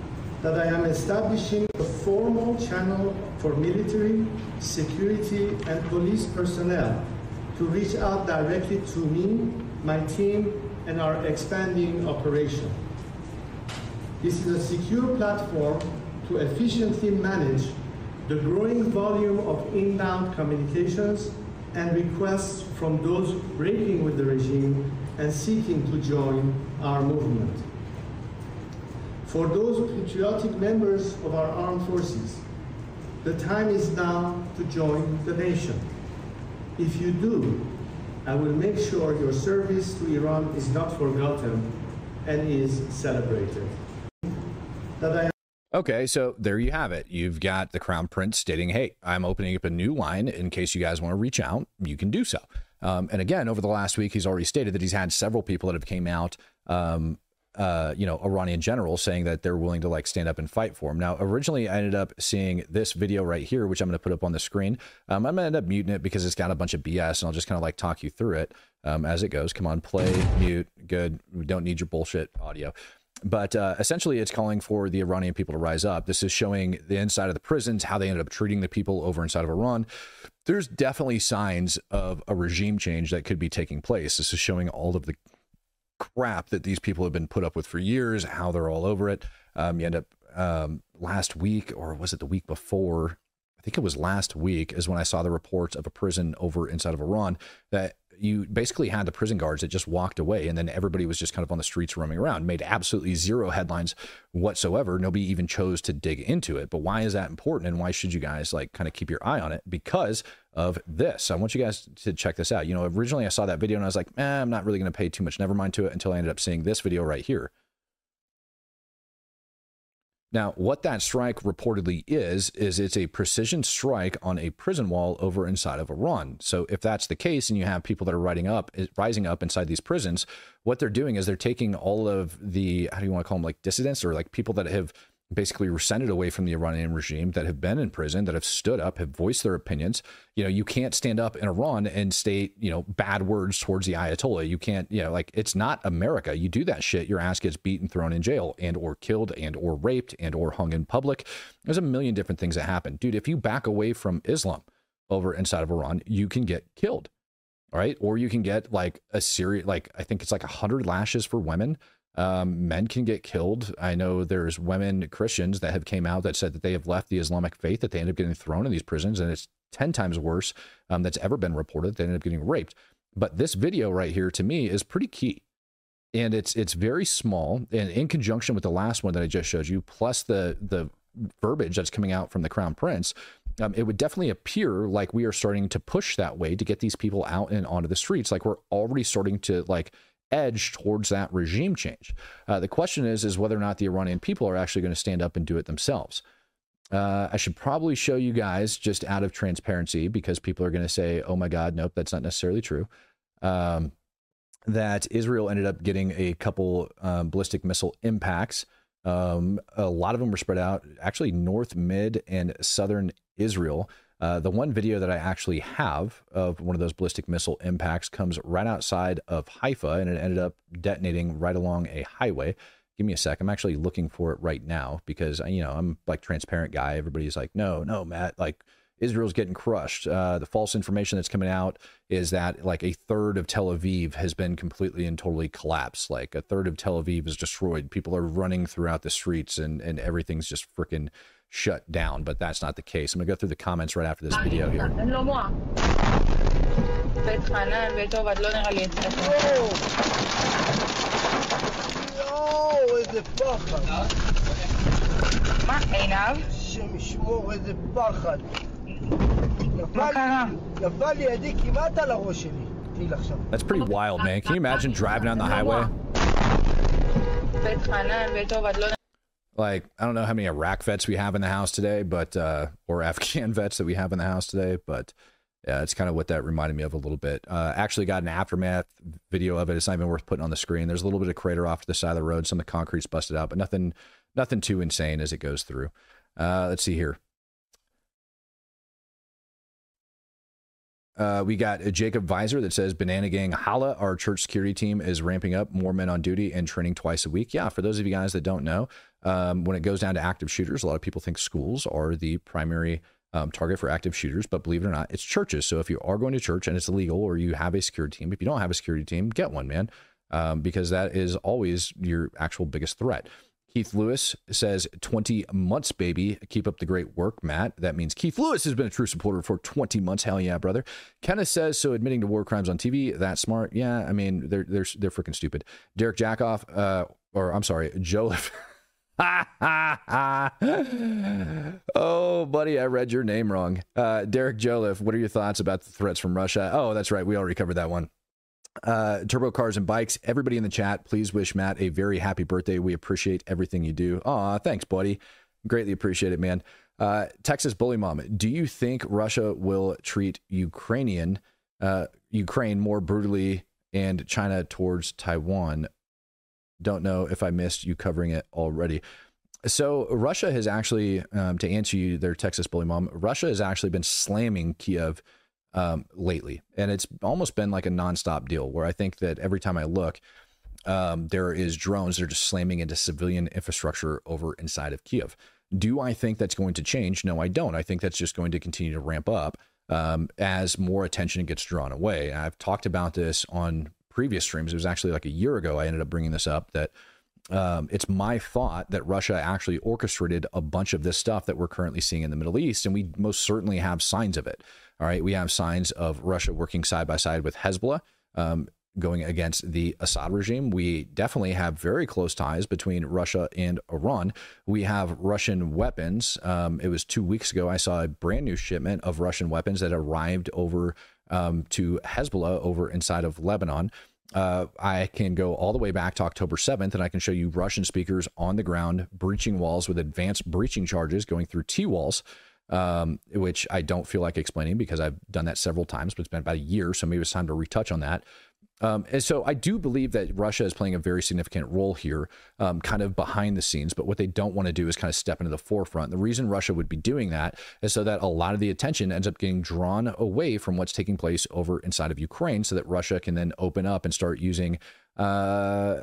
that I am establishing a formal channel for military, security, and police personnel to reach out directly to me, my team, and our expanding operation. This is a secure platform to efficiently manage the growing volume of inbound communications and requests from those breaking with the regime and seeking to join our movement. For those patriotic members of our armed forces, the time is now to join the nation. If you do, I will make sure your service to Iran is not forgotten and is celebrated. That I Okay, so there you have it. You've got the Crown Prince stating, hey, I'm opening up a new line in case you guys want to reach out. You can do so. Um, and again, over the last week, he's already stated that he's had several people that have came out, um, uh, you know, Iranian generals saying that they're willing to like stand up and fight for him. Now, originally, I ended up seeing this video right here, which I'm going to put up on the screen. Um, I'm going to end up muting it because it's got a bunch of B S, and I'll just kind of like talk you through it um, as it goes. Come on, play, mute, good. We don't need your bullshit audio. But uh, essentially, it's calling for the Iranian people to rise up. This is showing the inside of the prisons, how they ended up treating the people over inside of Iran. There's definitely signs of a regime change that could be taking place. This is showing all of the crap that these people have been put up with for years, how they're all over it. Um, you end up um, last week, or was it the week before? I think it was last week is when I saw the reports of a prison over inside of Iran that you basically had the prison guards that just walked away, and then everybody was just kind of on the streets roaming around, made absolutely zero headlines whatsoever. Nobody even chose to dig into it. But why is that important, and why should you guys like kind of keep your eye on it? Because of this. I want you guys to check this out. You know, originally I saw that video and I was like, eh, I'm not really going to pay too much never mind to it until I ended up seeing this video right here. Now, what that strike reportedly is, is it's a precision strike on a prison wall over inside of Iran. So if that's the case, and you have people that are riding up, rising up inside these prisons, what they're doing is they're taking all of the, how do you want to call them, like dissidents, or like people that have basically rescinded away from the Iranian regime, that have been in prison, that have stood up, have voiced their opinions. You know, you can't stand up in Iran and state, you know, bad words towards the Ayatollah. You can't, you know, like, it's not America. You do that shit, your ass gets beaten, thrown in jail, and or killed, and or raped, and or hung in public. There's a million different things that happen. Dude, if you back away from Islam over inside of Iran, you can get killed, all right? Or you can get like a serious, like, I think it's like a hundred lashes for women. Um, men can get killed. I know there's women Christians that have came out that said that they have left the Islamic faith, that they end up getting thrown in these prisons, and it's ten times worse um, that's ever been reported. They end up getting raped. But this video right here, to me, is pretty key. And it's it's very small, and in conjunction with the last one that I just showed you, plus the the verbiage that's coming out from the Crown Prince, um, it would definitely appear like we are starting to push that way to get these people out and onto the streets. Like, we're already starting to like edge towards that regime change. Uh, the question is, is whether or not the Iranian people are actually going to stand up and do it themselves. Uh, I should probably show you guys, just out of transparency, because people are going to say, oh my God, nope, that's not necessarily true. Um, that Israel ended up getting a couple um, ballistic missile impacts. Um, a lot of them were spread out, actually north, mid, and southern Israel. Uh, the one video that I actually have of one of those ballistic missile impacts comes right outside of Haifa, and it ended up detonating right along a highway. Give me a sec. I'm actually looking for it right now because, you know, I'm like transparent guy. Everybody's like, no, no, Matt, like Israel's getting crushed. Uh, the false information that's coming out is that like a third of Tel Aviv has been completely and totally collapsed. Like a third of Tel Aviv is destroyed. People are running throughout the streets, and, and everything's just freaking shut down. But that's not the case. I'm gonna go through the comments right after this video here. איזה פחד. מה, עינב? שמשמור איזה פחד. מה קרה? נפל לי ידי כמעט על הראש שלי. תהיל עכשיו. That's pretty wild, man. Can you imagine driving down the highway? Like, I don't know how many Iraq vets we have in the house today, but, uh, or Afghan vets that we have in the house today, but yeah, it's kind of what that reminded me of a little bit. Uh, actually got an aftermath video of it. It's not even worth putting on the screen. There's a little bit of crater off to the side of the road. Some of the concrete's busted out, but nothing, nothing too insane as it goes through. Uh, let's see here. Uh, we got a Jacob Visor that says, Banana Gang holla, our church security team is ramping up, more men on duty and training twice a week. Yeah, for those of you guys that don't know, um, when it goes down to active shooters, a lot of people think schools are the primary um, target for active shooters, but believe it or not, it's churches. So if you are going to church and it's illegal, or you have a security team, if you don't have a security team, get one, man, um, because that is always your actual biggest threat. Keith Lewis says, twenty months, baby. Keep up the great work, Matt. That means Keith Lewis has been a true supporter for twenty months. Hell yeah, brother. Kenneth says, so admitting to war crimes on T V, that's smart. Yeah, I mean, they're they're they're freaking stupid. Derek Jackoff, uh, or I'm sorry, Joe. Oh, buddy, I read your name wrong. Uh, Derek Joliffe, what are your thoughts about the threats from Russia? Oh, that's right. We already covered that one. Uh, Turbo Cars and Bikes, everybody in the chat, please wish Matt a very happy birthday. We appreciate everything you do. Aw, thanks, buddy. Greatly appreciate it, man. Uh, Texas Bully Mom, do you think Russia will treat Ukrainian, uh, Ukraine more brutally and China towards Taiwan? Don't know if I missed you covering it already. So Russia has actually, um, to answer you there, Texas Bully Mom, Russia has actually been slamming Kiev um, lately. And it's almost been like a nonstop deal where I think that every time I look, um, there is drones that are just slamming into civilian infrastructure over inside of Kiev. Do I think that's going to change? No, I don't. I think that's just going to continue to ramp up um, as more attention gets drawn away. I've talked about this on previous streams. It was actually like a year ago I ended up bringing this up, that um, it's my thought that Russia actually orchestrated a bunch of this stuff that we're currently seeing in the Middle East, and we most certainly have signs of it. All right, we have signs of Russia working side by side with Hezbollah, um, going against the Assad regime. We definitely have very close ties between Russia and Iran. We have Russian weapons. Um, it was two weeks ago I saw a brand new shipment of Russian weapons that arrived over um, to Hezbollah over inside of Lebanon. Uh, I can go all the way back to October seventh, and I can show you Russian speakers on the ground breaching walls with advanced breaching charges going through T-walls, um, which I don't feel like explaining because I've done that several times, but it's been about a year, so maybe it's time to retouch on that. Um, and so I do believe that Russia is playing a very significant role here, um, kind of behind the scenes. But what they don't want to do is kind of step into the forefront. The reason Russia would be doing that is so that a lot of the attention ends up getting drawn away from what's taking place over inside of Ukraine, so that Russia can then open up and start using uh,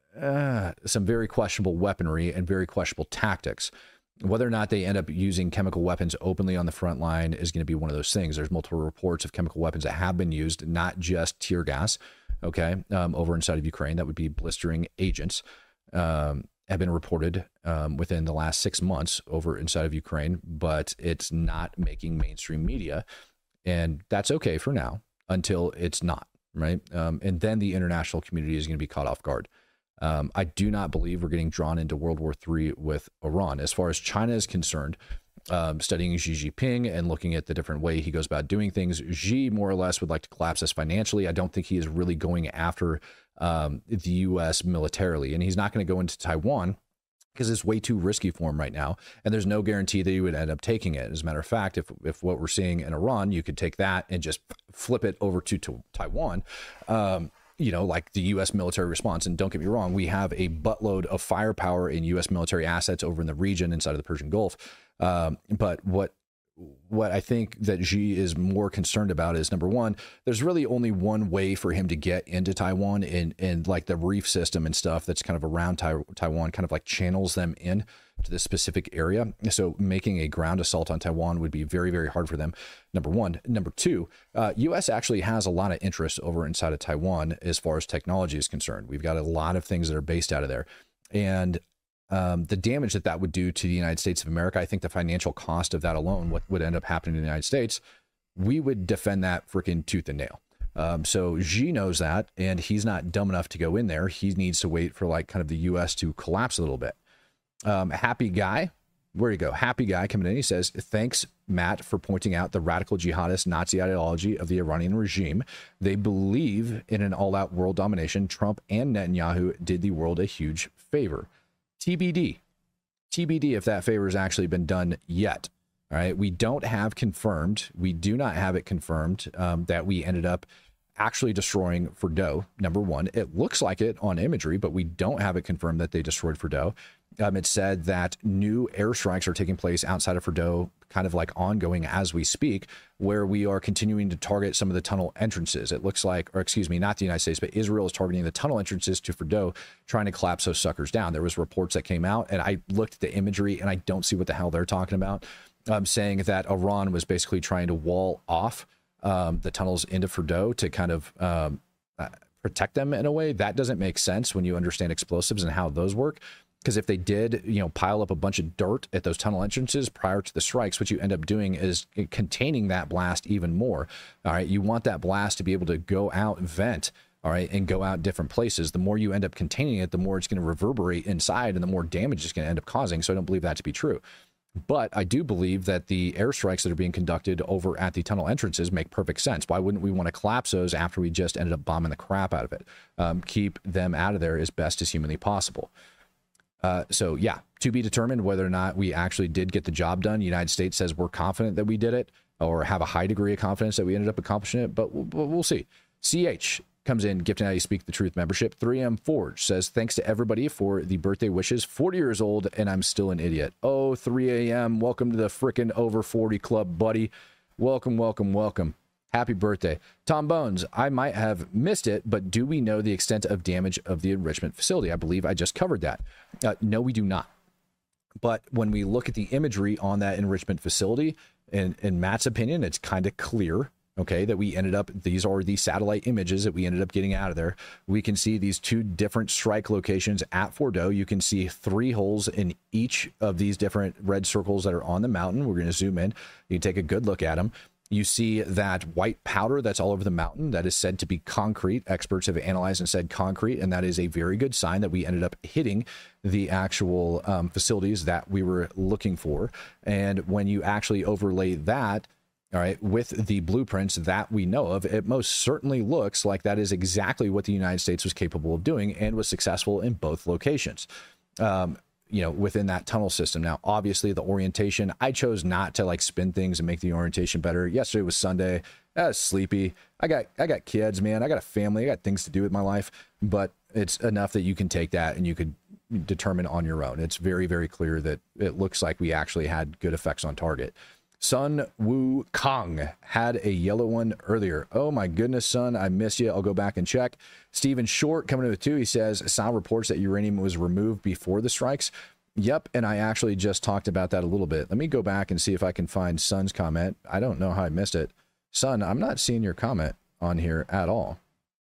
uh, some very questionable weaponry and very questionable tactics. Whether or not they end up using chemical weapons openly on the front line is going to be one of those things. There's multiple reports of chemical weapons that have been used, not just tear gas. Okay, um, over inside of Ukraine, that would be blistering agents, um, have been reported um, within the last six months over inside of Ukraine, but it's not making mainstream media, and that's okay for now until it's not, right? Um, and then the international community is going to be caught off guard. Um, I do not believe we're getting drawn into World War Three with Iran. As far as China is concerned, Um, studying Xi Jinping and looking at the different way he goes about doing things, Xi more or less would like to collapse us financially. I don't think he is really going after um, the U S militarily, and he's not going to go into Taiwan because it's way too risky for him right now, and there's no guarantee that he would end up taking it. As a matter of fact, if if what we're seeing in Iran, you could take that and just flip it over to, to Taiwan, um, you know, like the U S military response. And don't get me wrong, we have a buttload of firepower in U S military assets over in the region inside of the Persian Gulf. Um, but what what I think that Xi is more concerned about is, number one, there's really only one way for him to get into Taiwan, and, and like the reef system and stuff that's kind of around tai- Taiwan kind of like channels them in to this specific area. So making a ground assault on Taiwan would be very, very hard for them, number one. Number two, uh, U S actually has a lot of interest over inside of Taiwan as far as technology is concerned. We've got a lot of things that are based out of there. And Um, the damage that that would do to the United States of America, I think the financial cost of that alone, what would end up happening in the United States, we would defend that freaking tooth and nail. Um, so Xi knows that, and he's not dumb enough to go in there. He needs to wait for like kind of the U S to collapse a little bit. Um, happy guy, where do you go? Happy guy coming in. He says, thanks, Matt, for pointing out the radical jihadist Nazi ideology of the Iranian regime. They believe in an all-out world domination. Trump and Netanyahu did the world a huge favor. T B D. T B D if that favor has actually been done yet. All right. We don't have confirmed. We do not have it confirmed um, that we ended up actually destroying Fordo. Number one, it looks like it on imagery, but we don't have it confirmed that they destroyed Fordo. Um, it said that new airstrikes are taking place outside of Fordo, kind of like ongoing as we speak, where we are continuing to target some of the tunnel entrances. It looks like, or excuse me, not the United States, but Israel is targeting the tunnel entrances to Fordo, trying to collapse those suckers down. There was reports that came out, and I looked at the imagery, and I don't see what the hell they're talking about, um, saying that Iran was basically trying to wall off um, the tunnels into Fordo to kind of um, uh, protect them in a way. That doesn't make sense when you understand explosives and how those work. Because if they did, you know, pile up a bunch of dirt at those tunnel entrances prior to the strikes, what you end up doing is containing that blast even more. All right. You want that blast to be able to go out, vent, all right, and go out different places. The more you end up containing it, the more it's going to reverberate inside and the more damage it's going to end up causing. So I don't believe that to be true. But I do believe that the airstrikes that are being conducted over at the tunnel entrances make perfect sense. Why wouldn't we want to collapse those after we just ended up bombing the crap out of it? Um, keep them out of there as best as humanly possible. Uh, so, yeah, to be determined whether or not we actually did get the job done. The United States says we're confident that we did it, or have a high degree of confidence that we ended up accomplishing it, but we'll, we'll see. C H comes in, gifting How You Speak the Truth membership. three M Forge says, thanks to everybody for the birthday wishes. forty years old, and I'm still an idiot. Oh, three A M Welcome to the frickin' over forty club, buddy. Welcome, welcome, welcome. Happy birthday. Tom Bones, I might have missed it, but do we know the extent of damage of the enrichment facility? I believe I just covered that. Uh, no, we do not. But when we look at the imagery on that enrichment facility, in, in Matt's opinion, it's kind of clear, okay, that we ended up, these are the satellite images that we ended up getting out of there. We can see these two different strike locations at Fordo. You can see three holes in each of these different red circles that are on the mountain. We're going to zoom in. You can take a good look at them. You see that white powder that's all over the mountain that is said to be concrete. Experts have analyzed and said concrete, and that is a very good sign that we ended up hitting the actual um, facilities that we were looking for. And when you actually overlay that, all right, with the blueprints that we know of, it most certainly looks like that is exactly what the United States was capable of doing and was successful in both locations. Um, you know, within that tunnel system. Now, obviously the orientation, I chose not to like spin things and make the orientation better. Yesterday was Sunday. I was sleepy. I got, I got kids, man. I got a family. I got things to do with my life, but it's enough that you can take that and you could determine on your own. It's very, very clear that it looks like we actually had good effects on target. Sun Wu Kong had a yellow one earlier. Oh my goodness, son, I miss you. I'll go back and check. Stephen Short coming in with two. He says, sound reports that uranium was removed before the strikes. Yep, and I actually just talked about that a little bit. Let me go back and see if I can find Sun's comment. I don't know how I missed it. Sun, I'm not seeing your comment on here at all.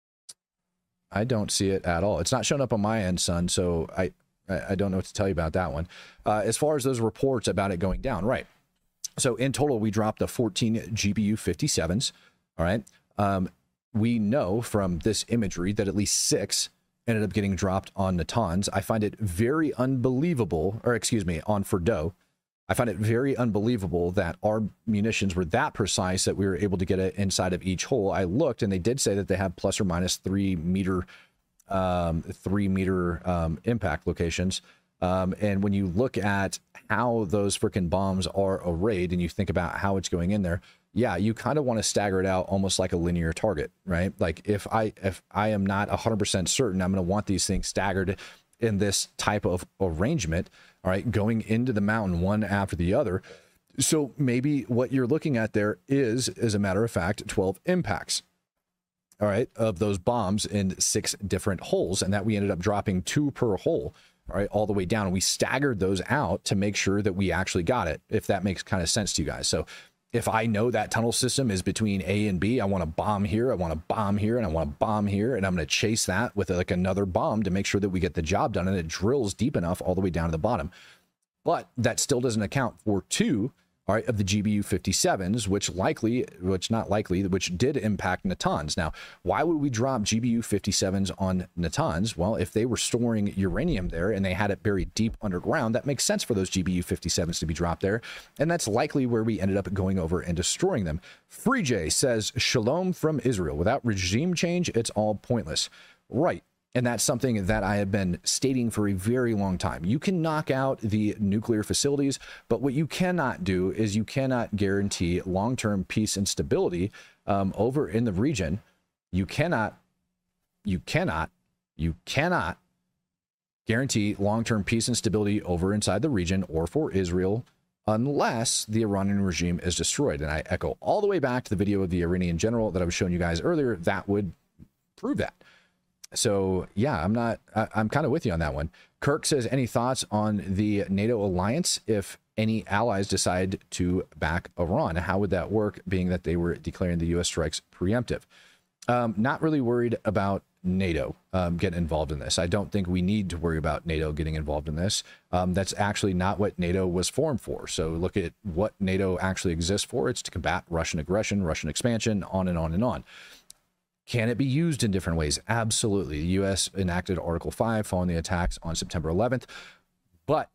I don't see it at all. It's not showing up on my end, Sun, so I, I don't know what to tell you about that one. Uh, as far as those reports about it going down, right. So in total, we dropped the fourteen G B U fifty-sevens. All right. Um, we know from this imagery that at least six ended up getting dropped on Natanz. I find it very unbelievable, or excuse me, on Fordo. I find it very unbelievable that our munitions were that precise that we were able to get it inside of each hole. I looked, and they did say that they have plus or minus three meter, um, three meter um, impact locations. Um, and when you look at how those freaking bombs are arrayed and you think about how it's going in there, yeah, you kind of want to stagger it out almost like a linear target, right? Like if I if I am not one hundred percent certain, I'm going to want these things staggered in this type of arrangement, all right, going into the mountain one after the other. So maybe what you're looking at there is, as a matter of fact, twelve impacts, all right, of those bombs in six different holes, and that we ended up dropping two per hole. All right, all the way down. And we staggered those out to make sure that we actually got it, if that makes kind of sense to you guys. So if I know that tunnel system is between A and B, I want to bomb here, I want to bomb here, and I want to bomb here, and I'm going to chase that with like another bomb to make sure that we get the job done, and it drills deep enough all the way down to the bottom. But that still doesn't account for two, all right, of the G B U fifty-sevens, which likely, which not likely, which did impact Natanz. Now, why would we drop G B U fifty-sevens on Natanz? Well, if they were storing uranium there and they had it buried deep underground, that makes sense for those G B U fifty-sevens to be dropped there. And that's likely where we ended up going over and destroying them. Free J says, Shalom from Israel. Without regime change, it's all pointless. Right. And that's something that I have been stating for a very long time. You can knock out the nuclear facilities, but what you cannot do is you cannot guarantee long-term peace and stability um, over in the region You cannot, you cannot, you cannot guarantee long-term peace and stability over inside the region or for Israel unless the Iranian regime is destroyed. And I echo all the way back to the video of the Iranian general that I was showing you guys earlier. That would prove that. So yeah, I'm not, I, I'm kind of with you on that one. Kirk says, any thoughts on the NATO alliance if any allies decide to back Iran? How would that work, being that they were declaring the U S strikes preemptive? Um, not really worried about NATO um, getting involved in this. I don't think we need to worry about NATO getting involved in this. Um, that's actually not what NATO was formed for. So look at what NATO actually exists for. It's to combat Russian aggression, Russian expansion, on and on and on. Can it be used in different ways? Absolutely. The U S enacted Article five following the attacks on September eleventh. But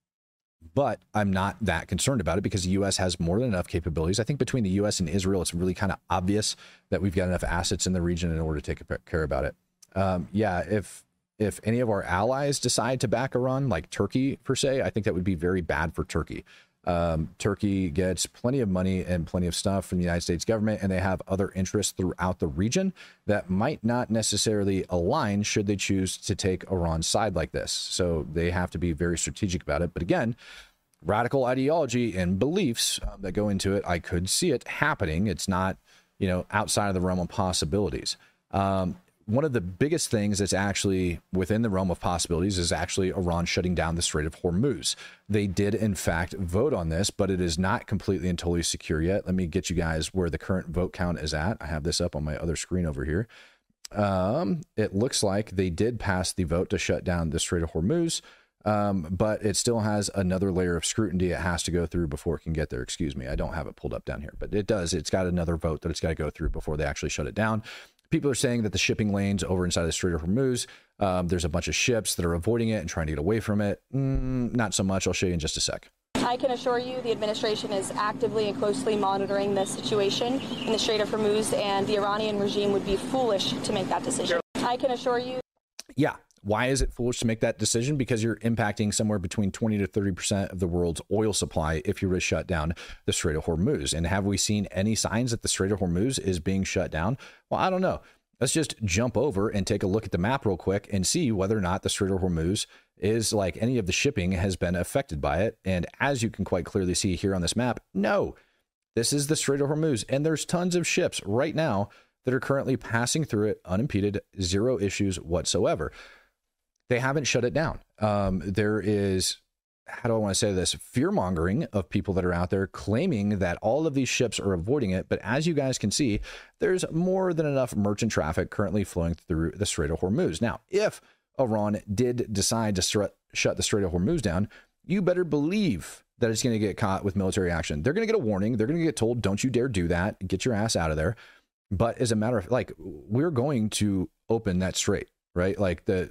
But I'm not that concerned about it because the U S has more than enough capabilities. I think between the U S and Israel, it's really kind of obvious that we've got enough assets in the region in order to take care about it. Um, yeah, if if any of our allies decide to back Iran, like Turkey per se, I think that would be very bad for Turkey. Um, Turkey gets plenty of money and plenty of stuff from the United States government, and they have other interests throughout the region that might not necessarily align should they choose to take Iran's side like this. So they have to be very strategic about it. But again, radical ideology and beliefs uh, that go into it, I could see it happening. It's not, you know, outside of the realm of possibilities. Um, one of the biggest things that's actually within the realm of possibilities is actually Iran shutting down the Strait of Hormuz. They did, in fact, vote on this, but it is not completely and totally secure yet. Let me get you guys where the current vote count is at. I have this up on my other screen over here. Um, it looks like they did pass the vote to shut down the Strait of Hormuz, um, but it still has another layer of scrutiny it has to go through before it can get there. Excuse me. I don't have it pulled up down here, but it does. It's got another vote that it's got to go through before they actually shut it down. People are saying that the shipping lanes over inside the Strait of Hormuz, um, there's a bunch of ships that are avoiding it and trying to get away from it. Mm, not so much. I'll show you in just a sec. I can assure you the administration is actively and closely monitoring the situation in the Strait of Hormuz, and the Iranian regime would be foolish to make that decision. I can assure you. Yeah. Why is it foolish to make that decision? Because you're impacting somewhere between twenty to thirty percent of the world's oil supply if you were to shut down the Strait of Hormuz. And have we seen any signs that the Strait of Hormuz is being shut down? Well, I don't know. Let's just jump over and take a look at the map real quick and see whether or not the Strait of Hormuz is, like, any of the shipping has been affected by it. And as you can quite clearly see here on this map, no, this is the Strait of Hormuz. And there's tons of ships right now that are currently passing through it unimpeded, zero issues whatsoever. They haven't shut it down. Um, there is, how do I want to say this, fear-mongering of people that are out there claiming that all of these ships are avoiding it. But as you guys can see, there's more than enough merchant traffic currently flowing through the Strait of Hormuz. Now, if Iran did decide to stru- shut the Strait of Hormuz down, you better believe that it's going to get caught with military action. They're going to get a warning. They're going to get told, don't you dare do that. Get your ass out of there. But as a matter of, like, we're going to open that strait, right? Like, the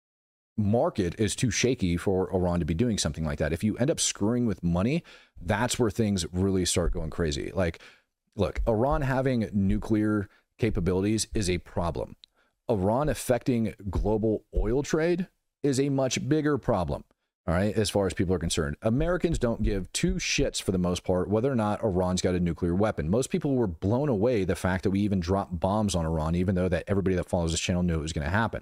market is too shaky for Iran to be doing something like that. If you end up screwing with money, that's where things really start going crazy. Like, look, Iran having nuclear capabilities is a problem. Iran affecting global oil trade is a much bigger problem. All right, as far as people are concerned, Americans don't give two shits for the most part whether or not Iran's got a nuclear weapon. Most people were blown away the fact that we even dropped bombs on Iran, even though that everybody that follows this channel knew it was going to happen.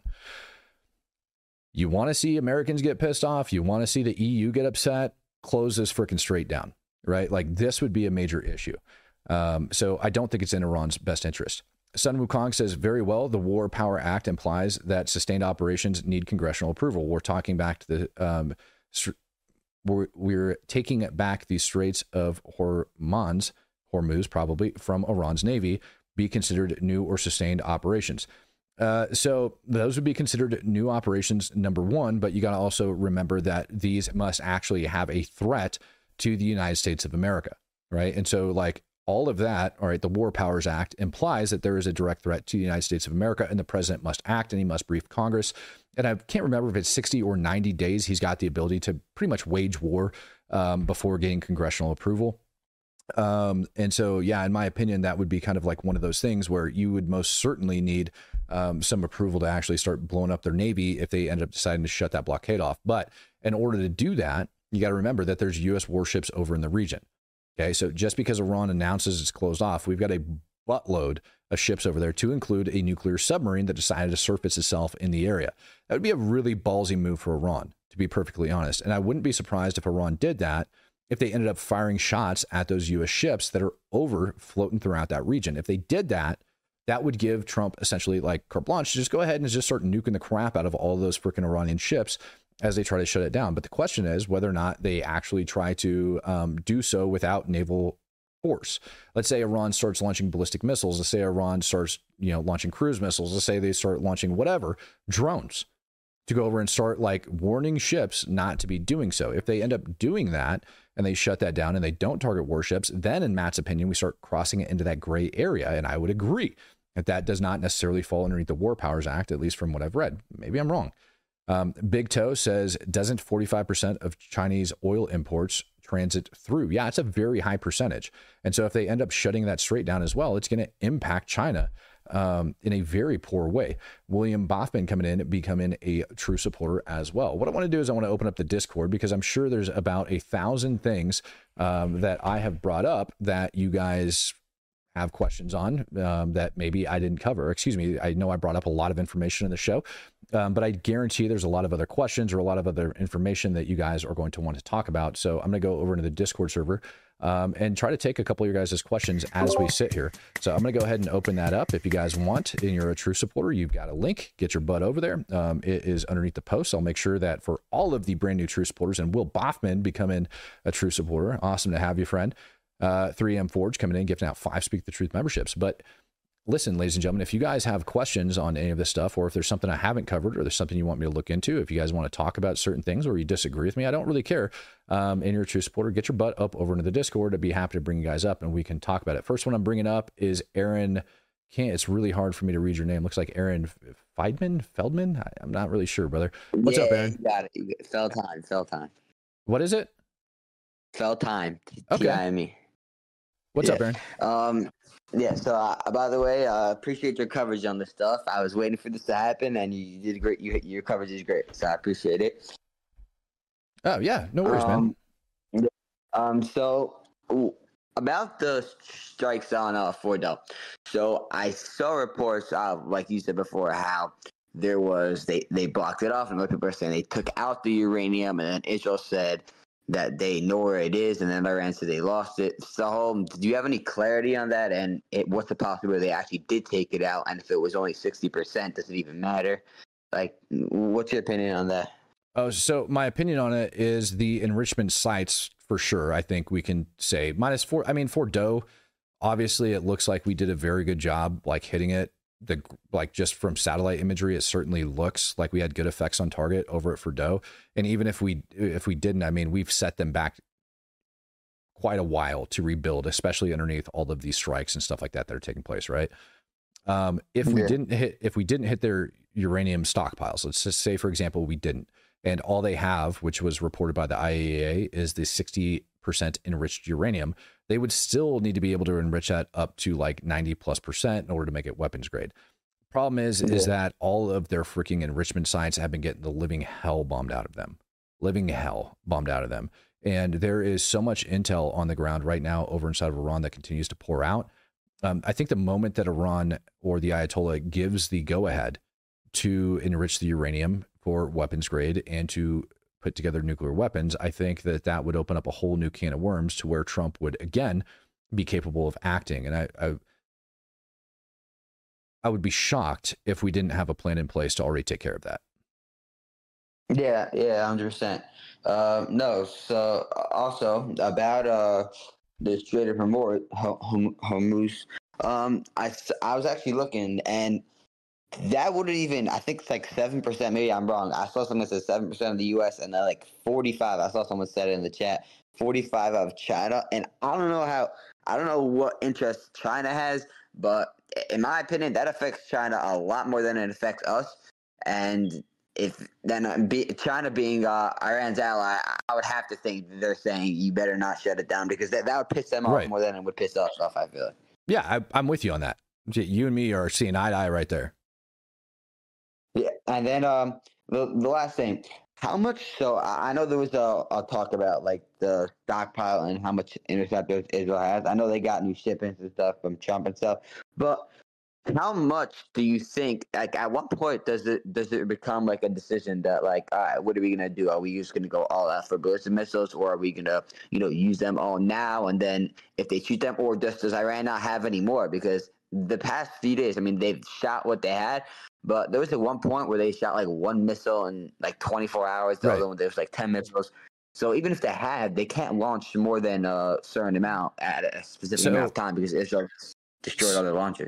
You want to see Americans get pissed off? You want to see the E U get upset? Close this freaking straight down, right? Like, this would be a major issue. Um, so I don't think it's in Iran's best interest. Sun Wukong says, very well, the War Power Act implies that sustained operations need congressional approval. We're talking back to the, um, we're, we're taking back the Straits of Hormuz, Hormuz probably, from Iran's Navy, be considered new or sustained operations. Uh, so those would be considered new operations, number one, but you got to also remember that these must actually have a threat to the United States of America, right? And so, like, all of that, all right, the War Powers Act implies that there is a direct threat to the United States of America, and the president must act, and he must brief Congress. And I can't remember if it's sixty or ninety days he's got the ability to pretty much wage war um, before getting congressional approval. Um, and so, yeah, in my opinion, that would be kind of like one of those things where you would most certainly need um, some approval to actually start blowing up their Navy if they end up deciding to shut that blockade off. But in order to do that, you got to remember that there's U S warships over in the region. Okay, so just because Iran announces it's closed off, we've got a buttload of ships over there, to include a nuclear submarine that decided to surface itself in the area. That would be a really ballsy move for Iran, to be perfectly honest. And I wouldn't be surprised if Iran did that, if they ended up firing shots at those U S ships that are over floating throughout that region. If they did that, that would give Trump essentially like carte blanche to just go ahead and just start nuking the crap out of all of those freaking Iranian ships as they try to shut it down. But the question is whether or not they actually try to um, do so without naval force. Let's say Iran starts launching ballistic missiles. Let's say Iran starts, you know, launching cruise missiles. Let's say they start launching whatever, drones, to go over and start like warning ships not to be doing so. If they end up doing that and they shut that down and they don't target warships, then in Matt's opinion, we start crossing it into that gray area. And I would agree that that does not necessarily fall underneath the War Powers Act, at least from what I've read. Maybe I'm wrong. Um, Big Toe says, doesn't forty-five percent of Chinese oil imports transit through? Yeah, it's a very high percentage. And so if they end up shutting that straight down as well, it's going to impact China um, in a very poor way. William Boffman coming in, becoming a true supporter as well. What I want to do is I want to open up the Discord, because I'm sure there's about a thousand things um, that I have brought up that you guys have questions on um, that maybe I didn't cover. Excuse me. I know I brought up a lot of information in the show, um, but I guarantee there's a lot of other questions or a lot of other information that you guys are going to want to talk about. So I'm going to go over into the Discord server um, and try to take a couple of your guys' questions as we sit here. So I'm going to go ahead and open that up. If you guys want and you're a true supporter, you've got a link, get your butt over there. Um, it is underneath the post. I'll make sure that for all of the brand new true supporters, and Will Boffman becoming a true supporter. Awesome to have you, friend. Uh, three M Forge coming in, giving out five Speak the Truth memberships. But listen, ladies and gentlemen, if you guys have questions on any of this stuff, or if there's something I haven't covered, or there's something you want me to look into, if you guys want to talk about certain things or you disagree with me, I don't really care. Um, and you're a true supporter, get your butt up over into the Discord. I'd be happy to bring you guys up and we can talk about it. First one I'm bringing up is Aaron. Can't, it's really hard for me to read your name. Looks like Aaron Feidman, Feldman. I, I'm not really sure, brother. What's yeah, up, Aaron? You got it. Fell time. Fell time. What is it? Fell time. Okay. T I M E. What's yeah. up, Aaron? Um, yeah, so uh, by the way, I uh, appreciate your coverage on this stuff. I was waiting for this to happen, and you did great. You, your coverage is great, so I appreciate it. Oh, yeah. No worries, um, man. Um, so, ooh, about the strikes on uh, Fordo. So, I saw reports, uh, like you said before, how there was, they, they blocked it off, and other people are saying they took out the uranium, and then Israel said that they know where it is, and then Iran said they lost it. So, do you have any clarity on that? And it, what's the possibility they actually did take it out? And if it was only sixty percent, does it even matter? Like, what's your opinion on that? Oh, so my opinion on it is the enrichment sites, for sure. I think we can say minus four. I mean, for Doe, obviously, it looks like we did a very good job, like hitting it. The like just from satellite imagery, it certainly looks like we had good effects on target over at Fordo. And even if we if we didn't, I mean, we've set them back quite a while to rebuild, especially underneath all of these strikes and stuff like that that are taking place, right? Um, if we Yeah. didn't hit if we didn't hit their uranium stockpiles, let's just say, for example, we didn't, and all they have, which was reported by the I A E A, is the sixty percent enriched uranium, they would still need to be able to enrich that up to like ninety plus percent in order to make it weapons grade. Problem is, yeah. is that all of their freaking enrichment sites have been getting the living hell bombed out of them. Living hell bombed out of them. And there is so much intel on the ground right now over inside of Iran that continues to pour out. Um, I think the moment that Iran or the Ayatollah gives the go-ahead to enrich the uranium for weapons grade and to put together nuclear weapons, I think that that would open up a whole new can of worms to where Trump would again be capable of acting. And I, I, I would be shocked if we didn't have a plan in place to already take care of that. Yeah, yeah, one hundred percent. Uh, no, so also about uh, the Strait of Hormuz, um, I, I was actually looking, and that wouldn't even, I think it's like seven percent, maybe I'm wrong. I saw someone say seven percent of the U S and then like forty-five. I saw someone said it in the chat, forty-five of China. And I don't know how, I don't know what interest China has, but in my opinion, that affects China a lot more than it affects us. And if then be, China being uh, Iran's ally, I would have to think they're saying you better not shut it down, because that, that would piss them off Right. more than it would piss us off, I feel like. Yeah, I, I'm with you on that. You and me are seeing eye to eye right there. Yeah, and then um, the the last thing, how much? So I I know there was a, a talk about like the stockpile and how much interceptors Israel has. I know they got new shipments and stuff from Trump and stuff, but how much do you think, like, at what point does it does it become like a decision that, like, all right, what are we gonna do? Are we just gonna go all out for ballistic missiles, or are we gonna, you know, use them all now, and then if they shoot them, or just does Iran not have any more? Because the past few days, I mean, they've shot what they had, but there was at one point where they shot like one missile in like twenty-four hours. The right. other one, there was like ten missiles. So even if they had, they can't launch more than a certain amount at a specific so, amount of time because Israel destroyed all their launchers.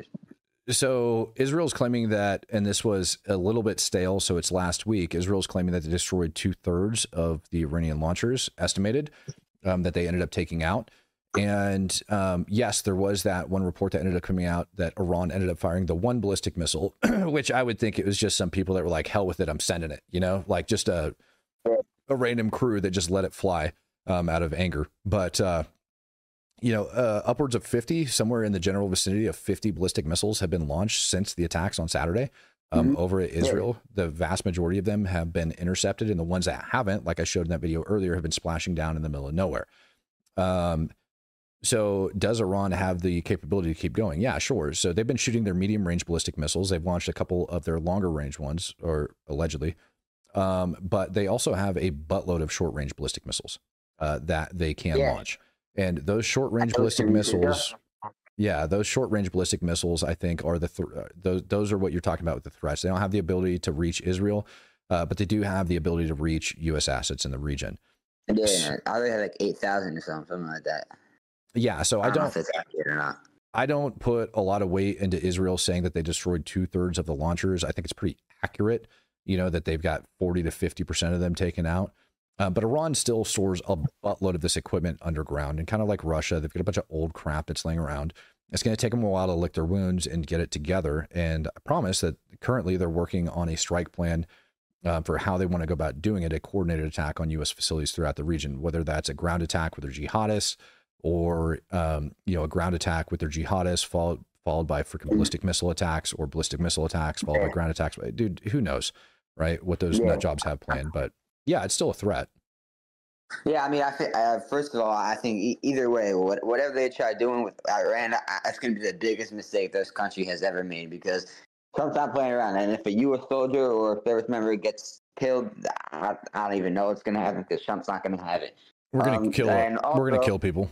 So Israel's claiming that, and this was a little bit stale, so it's last week, Israel's claiming that they destroyed two-thirds of the Iranian launchers, estimated, um, that they ended up taking out. And um, yes, there was that one report that ended up coming out that Iran ended up firing the one ballistic missile, which I would think it was just some people that were like, hell with it, I'm sending it, you know, like just a, a random crew that just let it fly um, out of anger. But, uh, you know, uh, upwards of fifty, somewhere in the general vicinity of fifty ballistic missiles have been launched since the attacks on Saturday um, mm-hmm. over at Israel. Yeah. The vast majority of them have been intercepted, and the ones that haven't, like I showed in that video earlier, have been splashing down in the middle of nowhere. Um, so does Iran have the capability to keep going? Yeah, sure. So they've been shooting their medium range ballistic missiles. They've launched a couple of their longer range ones, or allegedly. Um, but they also have a buttload of short range ballistic missiles uh, that they can yeah. launch. And those short-range ballistic missiles, yeah, those short-range ballistic missiles, I think, are the th- those those are what you're talking about with the threats. They don't have the ability to reach Israel, uh, but they do have the ability to reach U S assets in the region. Yeah, I think like eight thousand or something, something like that. Yeah, so I don't, I don't know if it's accurate or not. I don't put a lot of weight into Israel saying that they destroyed two-thirds of the launchers. I think it's pretty accurate, you know, that they've got forty to fifty percent of them taken out. Uh, but Iran still stores a buttload of this equipment underground, and kind of like Russia, they've got a bunch of old crap that's laying around. It's going to take them a while to lick their wounds and get it together. And I promise that currently they're working on a strike plan uh, for how they want to go about doing it, a coordinated attack on U S facilities throughout the region, whether that's a ground attack with their jihadists or, um, you know, a ground attack with their jihadists followed, followed by freaking ballistic missile attacks, or ballistic missile attacks followed by ground attacks. Dude, who knows, right? What those nut jobs have planned, but yeah, it's still a threat. Yeah, I mean, I think uh, first of all, I think e- either way, what, whatever they try doing with Iran, I, that's going to be the biggest mistake this country has ever made, because Trump's not playing around. And if a U S soldier or a service member gets killed, I, I don't even know what's going to happen, because Trump's not going to have it. We're going to um, kill. Also, we're going to kill people.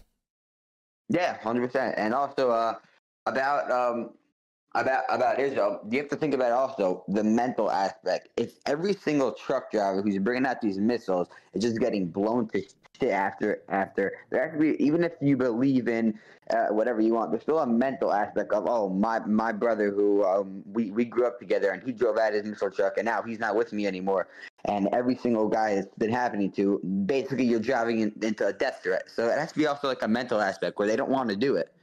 Yeah, one hundred percent. And also uh, about. Um, About about Israel, you have to think about also the mental aspect. If every single truck driver who's bringing out these missiles is just getting blown to shit after after, there has to be, even if you believe in uh, whatever you want, there's still a mental aspect of, oh, my my brother who um, we we grew up together, and he drove out his missile truck, and now he's not with me anymore. And every single guy it's been happening to, basically you're driving in, into a death threat. So it has to be also like a mental aspect where they don't want to do it.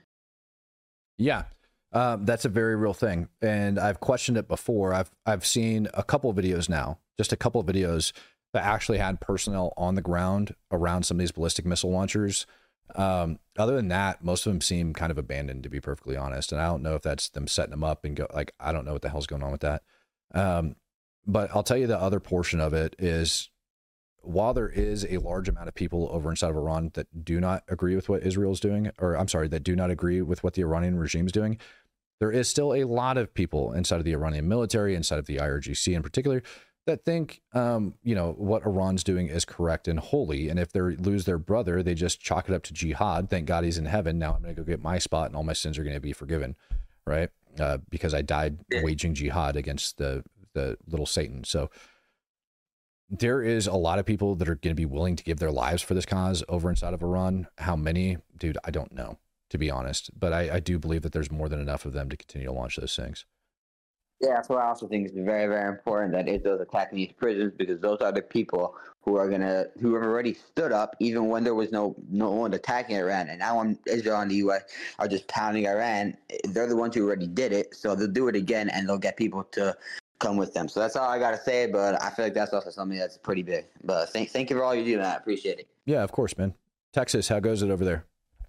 Yeah. Um, that's a very real thing, and I've questioned it before. I've I've seen a couple of videos now, just a couple of videos that actually had personnel on the ground around some of these ballistic missile launchers. Um, other than that, most of them seem kind of abandoned, to be perfectly honest. And I don't know if that's them setting them up and go, like, I don't know what the hell's going on with that. Um, but I'll tell you the other portion of it is, while there is a large amount of people over inside of Iran that do not agree with what Israel's doing, or I'm sorry, that do not agree with what the Iranian regime's doing, there is still a lot of people inside of the Iranian military, inside of the I R G C in particular, that think, um, you know, what Iran's doing is correct and holy. And if they lose their brother, they just chalk it up to jihad. Thank God he's in heaven. Now I'm going to go get my spot and all my sins are going to be forgiven, right? Uh, because I died waging jihad against the, the little Satan. So there is a lot of people that are going to be willing to give their lives for this cause over inside of Iran. How many, dude, I don't know, to be honest. But I, I do believe that there's more than enough of them to continue to launch those things. Yeah, that's what I also think is very, very important, that Israel's attacking these prisons, because those are the people who are gonna, who have already stood up even when there was no no one attacking Iran. And now when Israel and the U S are just pounding Iran, they're the ones who already did it, so they'll do it again, and they'll get people to come with them. So that's all I gotta say. But I feel like that's also something that's pretty big. But thank thank you for all you do, man. I appreciate it. Yeah, of course, man. Texas, how goes it over there?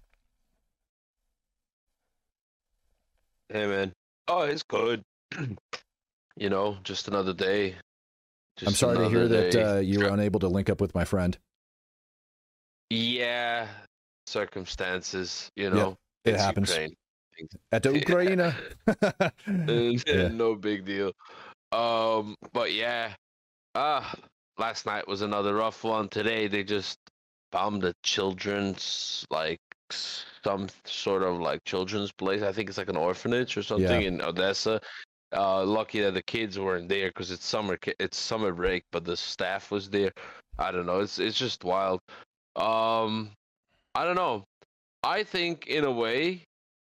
Hey, man. Oh, it's good. You know, just another day. Just I'm sorry to hear day. that uh, you were unable to link up with my friend. Yeah, circumstances, you know. Yep, it happens. Ukraine. nothing. At the Ukraine. yeah. No big deal. Um, but yeah, ah, last night was another rough one. Today they just bombed a children's, like some sort of like children's place. I think it's like an orphanage or something Yeah. in Odessa. Uh, lucky that the kids weren't there because it's summer. It's summer break, but the staff was there. I don't know. It's it's just wild. Um, I don't know. I think in a way,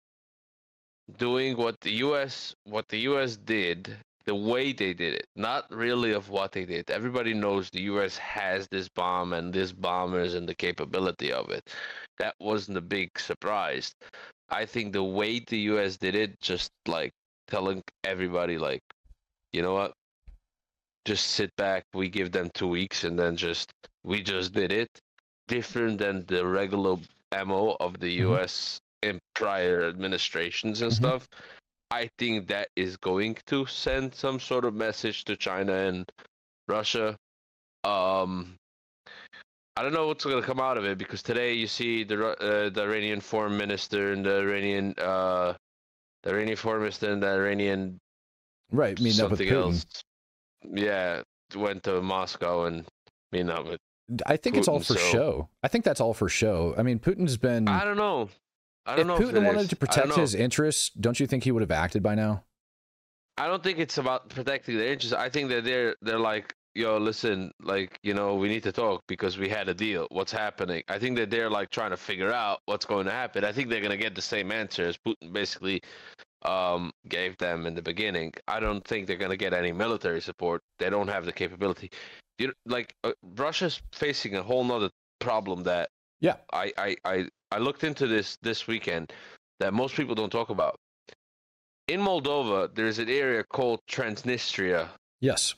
doing what the U S what the U S did, the way they did it, not really of what they did. Everybody knows the U S has this bomb and this bombers and the capability of it. That wasn't a big surprise. I think the way the U S did it, just like telling everybody, like, you know what, just sit back, we give them two weeks and then just we just did it, different than the regular M O of the U S mm-hmm. in prior administrations and mm-hmm. stuff. I think that is going to send some sort of message to China and Russia. um I don't know what's going to come out of it, because today you see the uh, the Iranian foreign minister and the Iranian uh the Iranian foreign minister and the Iranian right meeting up with Putin. Else. Yeah, went to Moscow and meeting up with I think Putin, it's all for so. show. I think that's all for show. I mean, Putin's been. I don't know. I don't if know. Putin if wanted is. to protect his interests, don't you think he would have acted by now? I don't think it's about protecting their interests. I think that they're they're like, yo, listen, like, you know, we need to talk because we had a deal. What's happening? I think that they're like trying to figure out what's going to happen. I think they're going to get the same answer as Putin basically um, gave them in the beginning. I don't think they're going to get any military support. They don't have the capability. You know, like uh, Russia's facing a whole nother problem that yeah I, I, I, I looked into this this weekend that most people don't talk about. In Moldova, there's an area called Transnistria. Yes.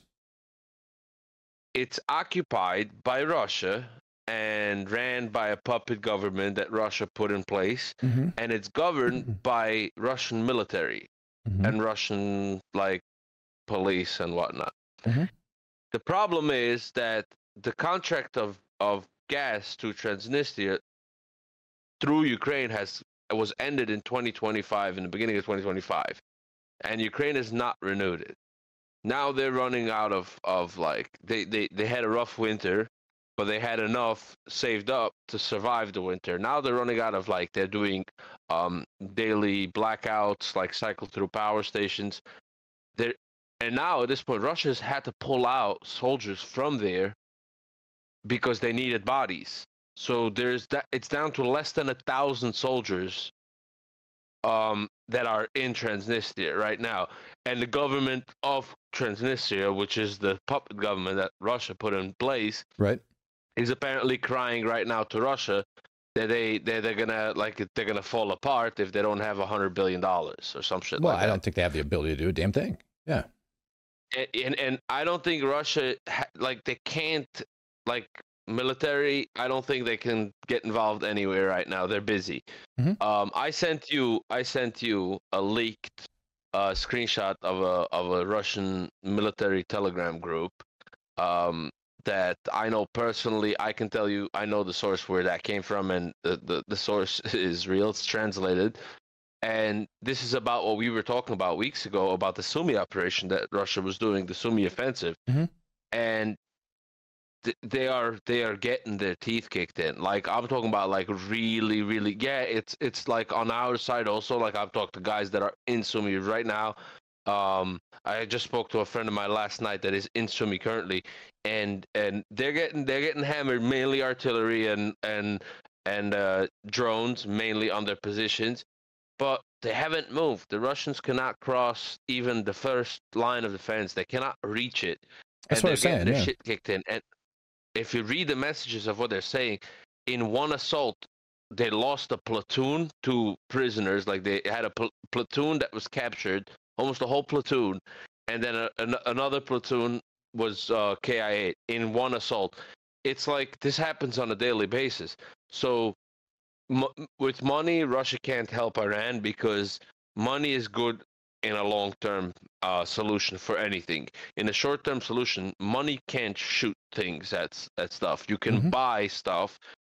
It's occupied by Russia and ran by a puppet government that Russia put in place, mm-hmm. and it's governed mm-hmm. by Russian military mm-hmm. and Russian like police and whatnot. Mm-hmm. The problem is that the contract of, of gas to Transnistria through Ukraine has was ended in twenty twenty-five, in the beginning of twenty twenty-five, and Ukraine has not renewed it. Now they're running out of, of like, they, they, they had a rough winter, but they had enough saved up to survive the winter. Now they're running out of, like, they're doing um, daily blackouts, like cycle through power stations. They're, and now at this point, Russia's had to pull out soldiers from there because they needed bodies. So there's that. It's down to less than a thousand soldiers um, that are in Transnistria right now, and the government of Transnistria, which is the puppet government that Russia put in place, right, is apparently crying right now to Russia that they they're, they're gonna like they're gonna fall apart if they don't have a hundred billion dollars or some shit. Well, like I that. don't think they have the ability to do a damn thing. Yeah, and and, and I don't think Russia ha- like they can't like. Military, I don't think they can get involved anywhere right now. They're busy. Mm-hmm. Um, I sent you, I sent you a leaked uh, screenshot of a of a Russian military Telegram group um, that I know personally. I can tell you, I know the source where that came from, and the, the, the source is real. It's translated, and this is about what we were talking about weeks ago about the Sumy operation that Russia was doing, the Sumy offensive, mm-hmm. and. They are they are getting their teeth kicked in. Like I'm talking about, like really, really. Yeah, it's it's like on our side also. Like I've talked to guys that are in Sumy right now. Um, I just spoke to a friend of mine last night that is in Sumy currently, and and they're getting they're getting hammered, mainly artillery and and and uh, drones, mainly on their positions, but they haven't moved. The Russians cannot cross even the first line of defense. They cannot reach it. That's and what I'm saying. Getting their yeah. shit kicked in. And if you read the messages of what they're saying, in one assault, they lost a platoon to prisoners. Like they had a pl- platoon that was captured, almost a whole platoon, and then a, an, another platoon was uh, K I A in one assault. It's like this happens on a daily basis. So m- with money, Russia can't help Iran because money is good in a long-term uh, solution for anything. In a short-term solution, money can't shoot things at, at stuff. You can mm-hmm. buy stuff,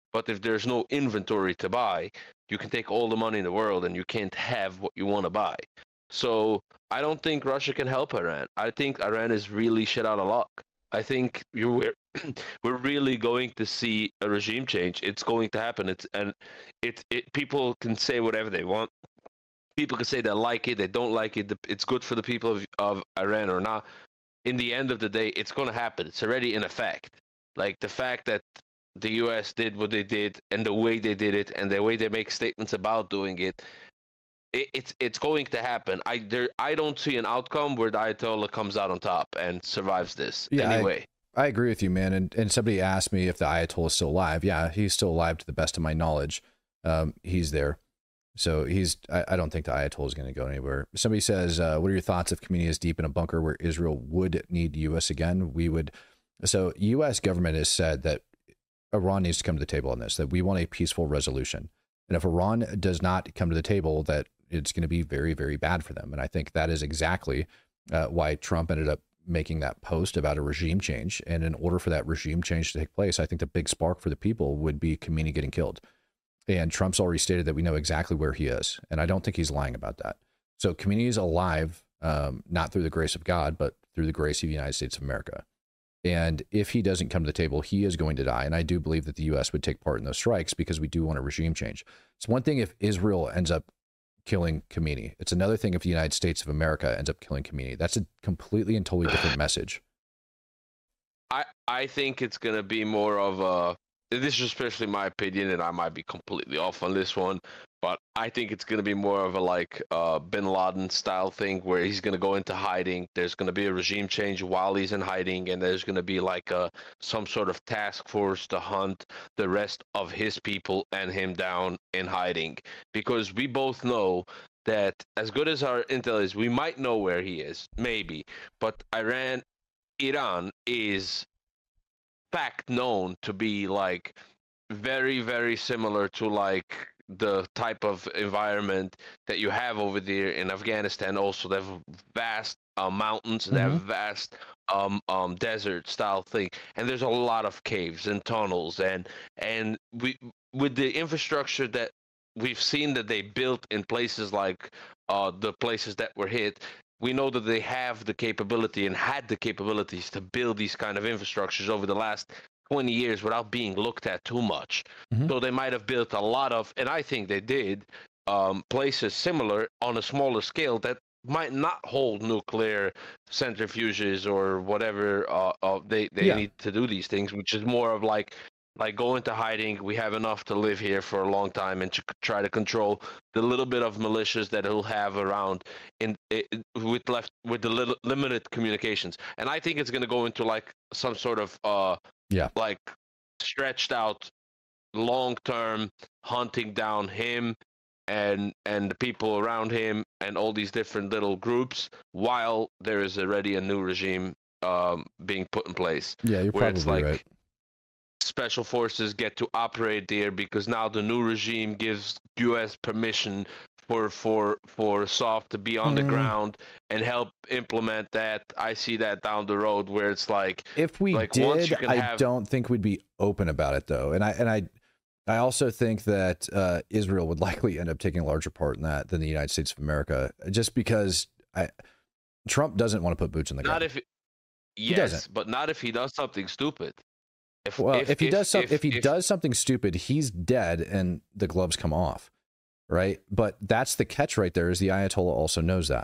But if there's no inventory to buy, you can take all the money in the world and you can't have what you want to buy. So I don't think Russia can help Iran. I think Iran is really shit out of luck. I think you we're, we're really going to see a regime change. It's going to happen. It's and it, it people can say whatever they want. People can say they like it, they don't like it. It's good for the people of, of Iran or not. In the end of the day, it's going to happen. It's already in effect. Like the fact that the U S did what they did and the way they did it and the way they make statements about doing it, it it's it's going to happen. I there I don't see an outcome where the Ayatollah comes out on top and survives this yeah, anyway. I, I agree with you, man. And and somebody asked me if the Ayatollah is still alive. Yeah, he's still alive to the best of my knowledge. Um, he's there. So he's, I, I don't think the Ayatollah is going to go anywhere. Somebody says, uh, what are your thoughts if Khamenei is deep in a bunker where Israel would need U S again? We would. So U S government has said that Iran needs to come to the table on this, that we want a peaceful resolution. And if Iran does not come to the table, that it's going to be very, very bad for them. And I think that is exactly uh, why Trump ended up making that post about a regime change. And in order for that regime change to take place, I think the big spark for the people would be Khamenei getting killed. And Trump's already stated that we know exactly where he is. And I don't think he's lying about that. So Khamenei is alive, um, not through the grace of God, but through the grace of the United States of America. And if he doesn't come to the table, he is going to die. And I do believe that the U S would take part in those strikes because we do want a regime change. It's one thing if Israel ends up killing Khamenei. It's another thing if the United States of America ends up killing Khamenei. That's a completely and totally different message. I, I think it's going to be more of a, this is especially my opinion, and I might be completely off on this one, but I think it's going to be more of a like uh, Bin Laden style thing where he's going to go into hiding. There's going to be a regime change while he's in hiding, and there's going to be like a, some sort of task force to hunt the rest of his people and him down in hiding. Because we both know that as good as our intel is, we might know where he is, maybe, but Iran, Iran is fact known to be like very, very similar to like the type of environment that you have over there in Afghanistan. Also, they have vast uh, mountains, and mm-hmm. they have vast um, um, desert style thing, and there's a lot of caves and tunnels, and and we with the infrastructure that we've seen that they built in places like uh, the places that were hit. We know that they have the capability and had the capabilities to build these kind of infrastructures over the last twenty years without being looked at too much. Mm-hmm. So they might have built a lot of, and I think they did, um, places similar on a smaller scale that might not hold nuclear centrifuges or whatever uh, uh, they, they yeah. need to do these things, which is more of like, like go into hiding. We have enough to live here for a long time and to try to control the little bit of militias that he'll have around in it, with left with the little, limited communications. And I think it's going to go into like some sort of uh yeah like stretched out long term hunting down him and and the people around him and all these different little groups while there is already a new regime um being put in place. Yeah, you're where probably it's like, right. Special forces get to operate there because now the new regime gives U S permission for for for SOF to be on mm. the ground and help implement that. I see that down the road where it's like if we like did, once you can I have... don't think we'd be open about it though. And I and I I also think that uh, Israel would likely end up taking a larger part in that than the United States of America, just because I Trump doesn't want to put boots on the ground. Not if it, yes, but not if he does something stupid. If, well, if, if he if, does some, if, if he if, does something stupid, he's dead and the gloves come off, right? But that's the catch right there. Is the Ayatollah also knows that?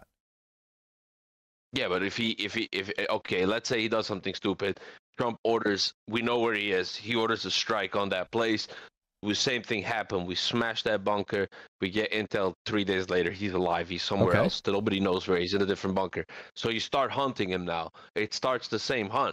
Yeah, but if he if he if okay, let's say he does something stupid, Trump orders. We know where he is. He orders a strike on that place. The same thing happened. We smash that bunker. We get intel three days later. He's alive. He's somewhere okay. else. Nobody knows where he's in a different bunker. So you start hunting him now. It starts the same hunt.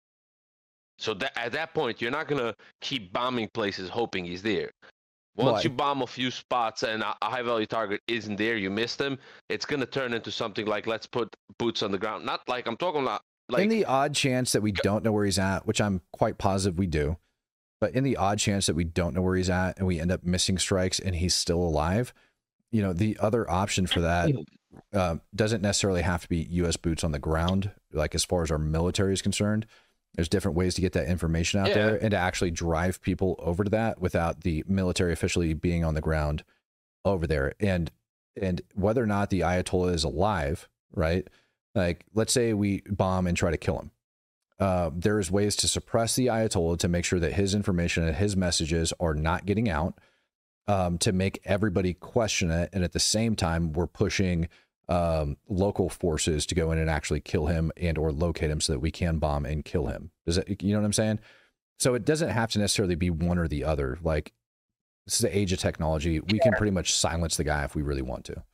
So that, at that point, you're not going to keep bombing places hoping he's there. Once well, you bomb a few spots and a high-value target isn't there, you missed him, it's going to turn into something like, let's put boots on the ground. Not like, I'm talking about... like in the odd chance that we don't know where he's at, which I'm quite positive we do, but in the odd chance that we don't know where he's at and we end up missing strikes and he's still alive, you know, the other option for that uh, doesn't necessarily have to be U S boots on the ground, like as far as our military is concerned. There's different ways to get that information out yeah. there and to actually drive people over to that without the military officially being on the ground over there. And and whether or not the Ayatollah is alive, right? Like, let's say we bomb and try to kill him. Uh, there's ways to suppress the Ayatollah to make sure that his information and his messages are not getting out, um, to make everybody question it. And at the same time, we're pushing um, local forces to go in and actually kill him and or locate him so that we can bomb and kill him. Does that, you know what I'm saying? So it doesn't have to necessarily be one or the other. Like, this is the age of technology. We yeah. can pretty much silence the guy if we really want to.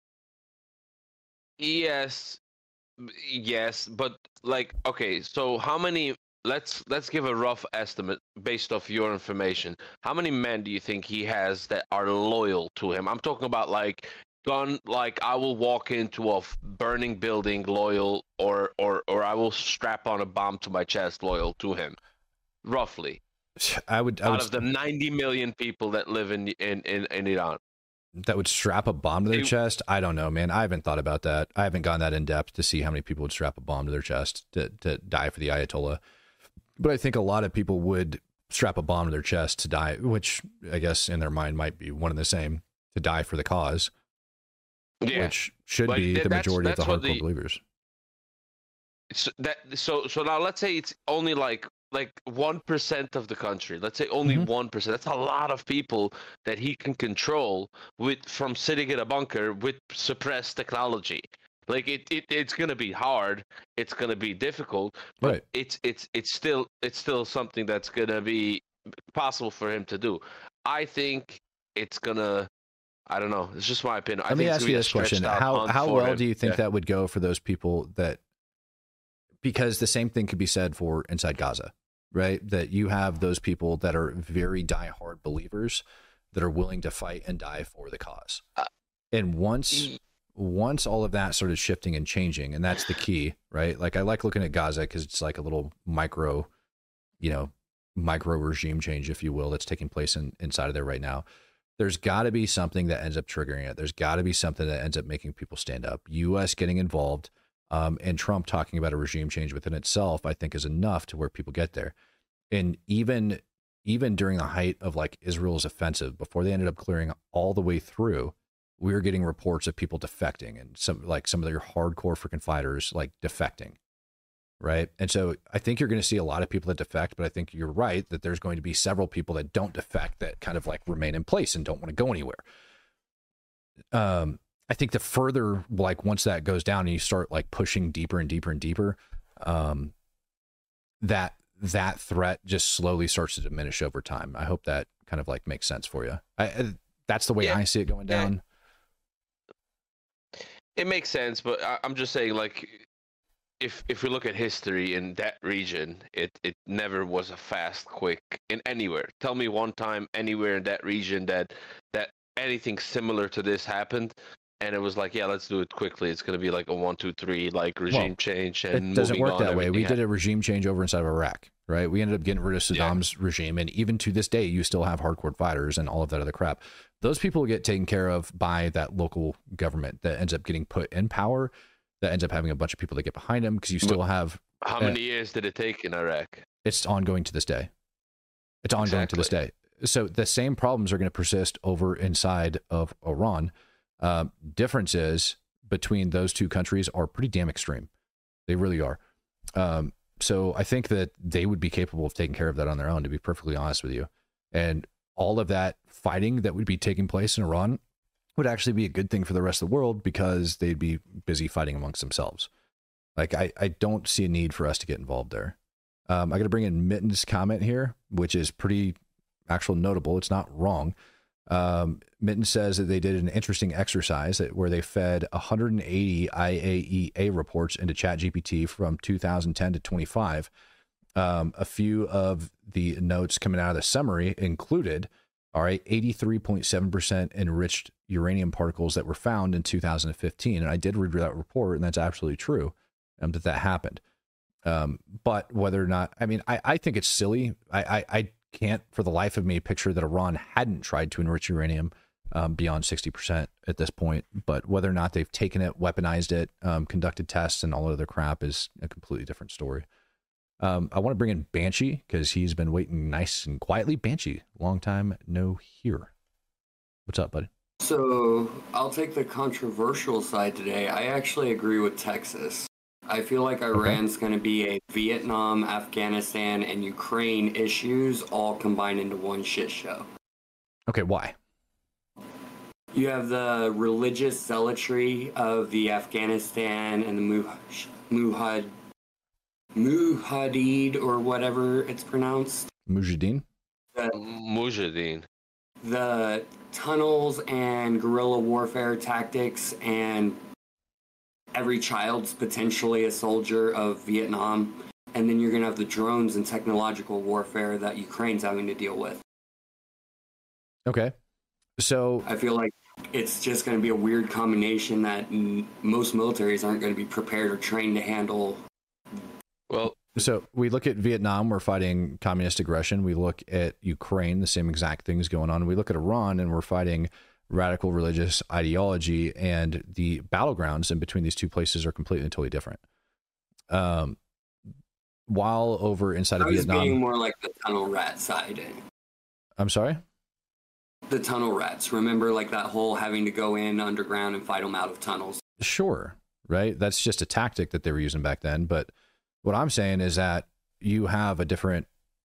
Yes. Yes. But like, okay, so how many, let's, let's give a rough estimate based off your information. How many men do you think he has that are loyal to him? I'm talking about like gun, like I will walk into a burning building loyal, or, or, or I will strap on a bomb to my chest loyal to him. Roughly. I would, I out would, of the ninety million people that live in in in, in Iran, that would strap a bomb to their it, chest. I don't know, man. I haven't thought about that. I haven't gone that in depth to see how many people would strap a bomb to their chest to to die for the Ayatollah. But I think a lot of people would strap a bomb to their chest to die, which I guess in their mind might be one and the same, to die for the cause, yeah. which should but be th- the that's, majority that's of the hardcore the, believers. So that so so now let's say it's only like. like one percent of the country. Let's say only mm-hmm. one percent. That's a lot of people that he can control with from sitting in a bunker with suppressed technology. Like it, it it's going to be hard. It's going to be difficult, but right. it's it's it's still it's still something that's going to be possible for him to do. I think it's going to I don't know. It's just my opinion. Let I me think ask you this question. How how well him. do you think yeah. that would go for those people that, because the same thing could be said for inside Gaza, right? That you have those people that are very diehard believers that are willing to fight and die for the cause. Uh, and once, once all of that started shifting and changing, and that's the key, right? Like I like looking at Gaza because it's like a little micro, you know, micro regime change, if you will, that's taking place in, inside of there right now. There's got to be something that ends up triggering it. There's got to be something that ends up making people stand up. U S getting involved. Um, and Trump talking about a regime change within itself, I think, is enough to where people get there. And even even during the height of like Israel's offensive, before they ended up clearing all the way through, we were getting reports of people defecting, and some like some of their hardcore freaking fighters like defecting, right? And so I think you're going to see a lot of people that defect, but I think you're right that there's going to be several people that don't defect that kind of like remain in place and don't want to go anywhere. Um. I think the further, like once that goes down and you start like pushing deeper and deeper and deeper, um, that that threat just slowly starts to diminish over time. I hope that kind of like makes sense for you. I, I that's the way yeah. I see it going down. It makes sense, but I, I'm just saying, like, if if we look at history in that region, it it never was a fast, quick in anywhere. Tell me one time anywhere in that region that that anything similar to this happened. And it was like, yeah, let's do it quickly. It's going to be like a one, two, three, like regime well, change. And it doesn't work on, that way. We happened. did a regime change over inside of Iraq, right? We ended up getting rid of Saddam's yeah. regime. And even to this day, you still have hardcore fighters and all of that other crap. Those people get taken care of by that local government that ends up getting put in power, that ends up having a bunch of people that get behind them, because you still have... How uh, many years did it take in Iraq? It's ongoing to this day. It's ongoing exactly. to this day. So the same problems are going to persist over inside of Iran. Um, differences between those two countries are pretty damn extreme. They really are. Um, so I think that they would be capable of taking care of that on their own, to be perfectly honest with you. And all of that fighting that would be taking place in Iran would actually be a good thing for the rest of the world, because they'd be busy fighting amongst themselves. Like, I, I don't see a need for us to get involved there. Um, I got to bring in Mitten's comment here, which is pretty actual notable. It's not wrong. Um, Mitten says that they did an interesting exercise that, where they fed one hundred eighty I A E A reports into ChatGPT from two thousand ten to twenty-five. Um, a few of the notes coming out of the summary included, all right, eighty-three point seven percent enriched uranium particles that were found in two thousand fifteen. And I did read that report, and that's absolutely true, um, that that happened. Um, but whether or not, I mean, I, I think it's silly. I, I, I can't for the life of me picture that Iran hadn't tried to enrich uranium um, beyond sixty percent at this point. But whether or not they've taken it, weaponized it, um, conducted tests, and all other crap is a completely different story. Um, I want to bring in Banshee because he's been waiting nice and quietly. Banshee, long time no hear. What's up, buddy? So I'll take the controversial side today. I actually agree with Texas. I feel like Iran's okay. going to be a Vietnam, Afghanistan, and Ukraine issues all combined into one shit show. Okay, why? You have the religious zealotry of the Afghanistan and the Muhad, Mujahideen, or whatever it's pronounced. Mujahideen? The, Mujahideen. The tunnels and guerrilla warfare tactics, and every child's potentially a soldier of Vietnam. And then you're going to have the drones and technological warfare that Ukraine's having to deal with. Okay. So I feel like it's just going to be a weird combination that m- most militaries aren't going to be prepared or trained to handle. Well, so we look at Vietnam, we're fighting communist aggression. We look at Ukraine, the same exact things going on. We look at Iran, and we're fighting radical religious ideology, and the battlegrounds in between these two places are completely and totally different. Um, while over inside I of was Vietnam, being more like the tunnel rat side. I'm sorry? The tunnel rats. Remember, like that whole having to go in underground and fight them out of tunnels. Sure, right? That's just a tactic that they were using back then. But what I'm saying is that you have a different,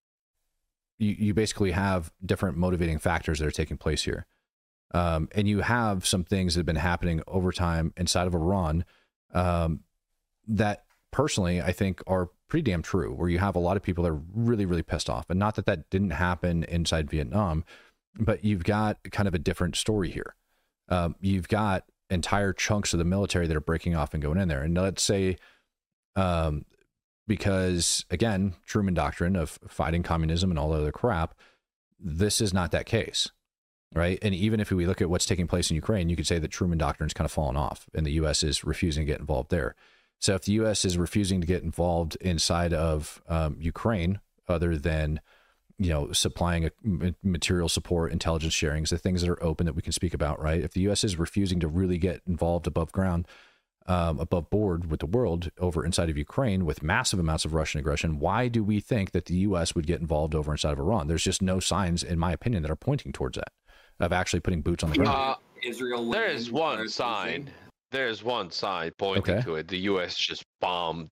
you, you basically have different motivating factors that are taking place here. Um, and you have some things that have been happening over time inside of Iran um, that personally I think are pretty damn true, where you have a lot of people that are really, really pissed off. And not that that didn't happen inside Vietnam, but you've got kind of a different story here. Um, you've got entire chunks of the military that are breaking off and going in there. And let's say, um, because again, Truman Doctrine of fighting communism and all the other crap, this is not that case, right? And even if we look at what's taking place in Ukraine, you could say that Truman Doctrine's kind of fallen off and the U S is refusing to get involved there. So if the U S is refusing to get involved inside of um, Ukraine, other than you know, supplying a material support, intelligence sharing, the things that are open that we can speak about, right? If the U S is refusing to really get involved above ground, um, above board with the world over inside of Ukraine with massive amounts of Russian aggression, why do we think that the U S would get involved over inside of Iran? There's just no signs, in my opinion, that are pointing towards that, of actually putting boots on the ground. Uh, Israel. There is one sign. There is one sign pointing Okay. to it. The U S just bombed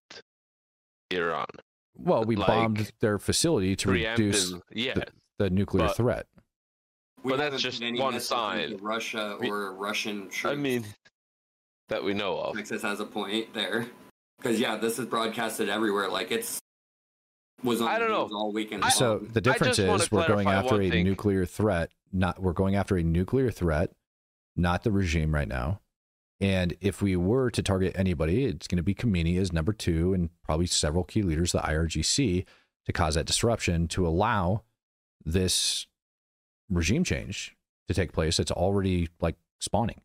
Iran. Well, we Like, bombed their facility to reduce preemptive- yeah, the, the nuclear but- threat. We But that's haven't just seen any one missiles sign. into Russia or Russian troops. I mean, that we know of. Texas has a point there, because yeah, this is broadcasted everywhere. Like it's was on I don't the know. news all weekend. So long. the difference just wanna is we're going clarify after one a thing. nuclear threat. Not we're going after a nuclear threat, not the regime right now. And if we were to target anybody, it's going to be Khomeini as number two, and probably several key leaders of the I R G C to cause that disruption to allow this regime change to take place. It's already like spawning.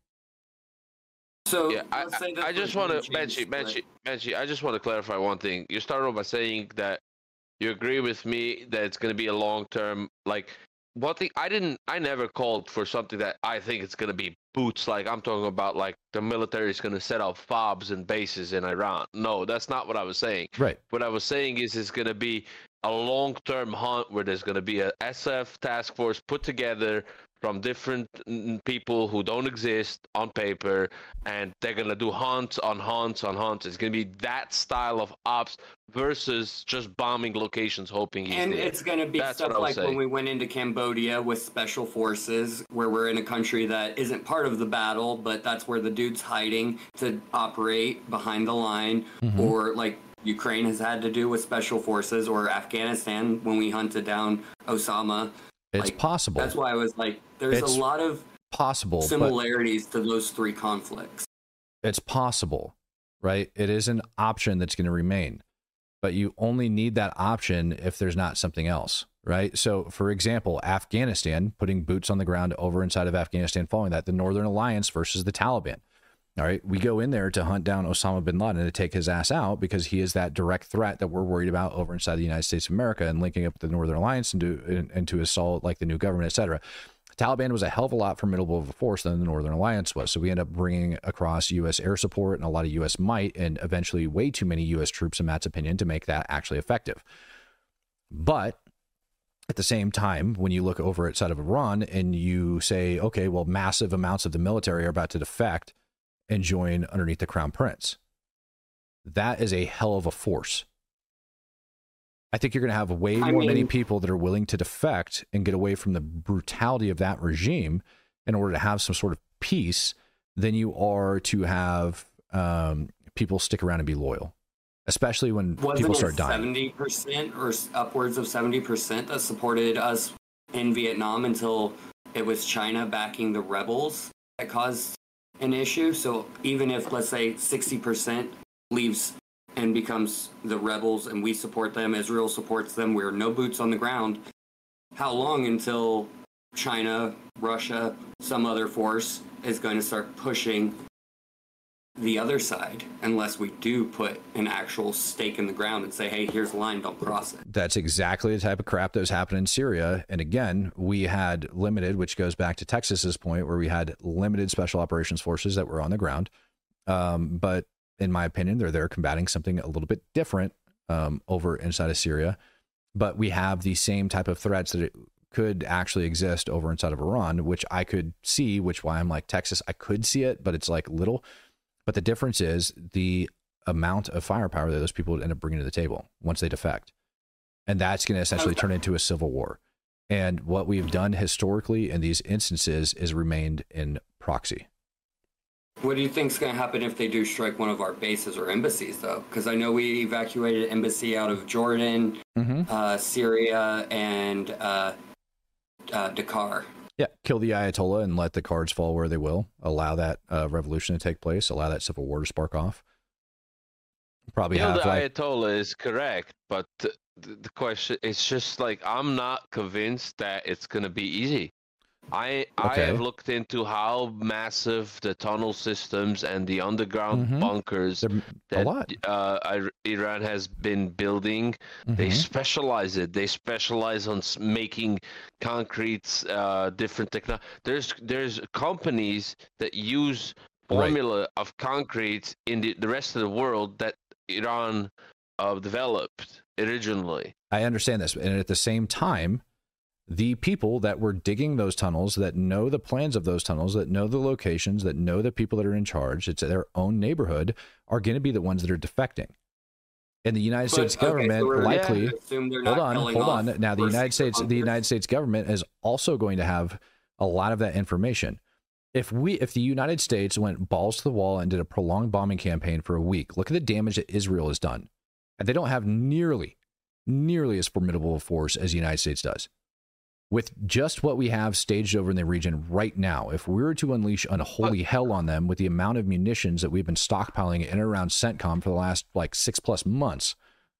So Yeah, I, let's say I, that I just regime want to, change Benji, split. Benji, Benji, I just want to clarify one thing. You started off by saying that you agree with me that it's going to be a long-term, like, one thing, I didn't, I never called for something that I think it's going to be boots, like, I'm talking about, like, the military is going to set up FOBs and bases in Iran. No, that's not what I was saying. Right. What I was saying is it's going to be a long-term hunt where there's going to be a S F task force put together from different mm, people who don't exist on paper, and they're going to do hunts on hunts on hunts. It's going to be that style of ops versus just bombing locations hoping he's And there. it's going to be That's stuff what I was like when saying. we went into Cambodia with special forces, where we're in a country that isn't part of the battle, but that's where the dude's hiding to operate behind the line, Mhm. or like Ukraine has had to do with special forces, or Afghanistan when we hunted down Osama. It's Like, possible. That's why I was like, there's It's a lot of possible, but similarities to those three conflicts. it's possible, right? It is an option that's going to remain, but you only need that option if there's not something else, right? So, for example, Afghanistan, putting boots on the ground over inside of Afghanistan, following that, the Northern Alliance versus the Taliban. All right, we go in there to hunt down Osama bin Laden to take his ass out because he is that direct threat that we're worried about over inside the United States of America, and linking up with the Northern Alliance and to, and, and to assault like the new government, et cetera. Taliban was a hell of a lot formidable of a force than the Northern Alliance was. So we end up bringing across U S air support and a lot of U S might, and eventually way too many U S troops, in Matt's opinion, to make that actually effective. But at the same time, when you look over at side of Iran and you say, okay, well, massive amounts of the military are about to defect and join underneath the Crown Prince, that is a hell of a force. I think you're going to have way I more mean, many people that are willing to defect and get away from the brutality of that regime in order to have some sort of peace than you are to have um, people stick around and be loyal, especially when Wasn't people it start dying. seventy percent or upwards of seventy percent that supported us in Vietnam until it was China backing the rebels that caused an issue. So even if, let's say, sixty percent leaves and becomes the rebels and we support them, Israel supports them, we're no boots on the ground, how long until China, Russia, some other force is going to start pushing the other side unless we do put an actual stake in the ground and say, hey, here's the line, don't cross it? That's exactly the type of crap that was happening in Syria. And again, we had limited, which goes back to Texas's point, where we had limited special operations forces that were on the ground. Um, but in my opinion, they're there combating something a little bit different um, over inside of Syria. But we have the same type of threats that it could actually exist over inside of Iran, which I could see, which why I'm like Texas, I could see it, but it's like little. But the difference is the amount of firepower that those people would end up bringing to the table once they defect. And that's going to essentially turn into a civil war. And what we've done historically in these instances is remained in proxy. What do you think is going to happen if they do strike one of our bases or embassies, though? Because I know we evacuated an embassy out of Jordan, mm-hmm. uh, Syria, and uh, uh, Dakar. Yeah, kill the Ayatollah and let the cards fall where they will. Allow that uh, revolution to take place. Allow that civil war to spark off. Probably kill have the like, Ayatollah is correct, but the, the question it's just like I'm not convinced that it's going to be easy. I Okay. I have looked into how massive the tunnel systems and the underground Mhm. bunkers They're a that lot. uh, I- Iran has been building. They Mhm. specialize it. They specialize on s- making concretes, uh, different technology. There's there's companies that use Right. formula of concrete in the, the rest of the world that Iran uh, developed originally. I understand this. And at the same time, the people that were digging those tunnels, that know the plans of those tunnels, that know the locations, that know the people that are in charge, it's their own neighborhood, are going to be the ones that are defecting. And the United But, States okay, so government we're likely, gonna assume they're hold not on, killing hold off on. Now the first United States, the bunkers. United States government is also going to have a lot of that information. If we, if the United States went balls to the wall and did a prolonged bombing campaign for a week, look at the damage that Israel has done. And they don't have nearly, nearly as formidable a force as the United States does. With just what we have staged over in the region right now, if we were to unleash unholy hell on them with the amount of munitions that we've been stockpiling in and around CENTCOM for the last like six plus months,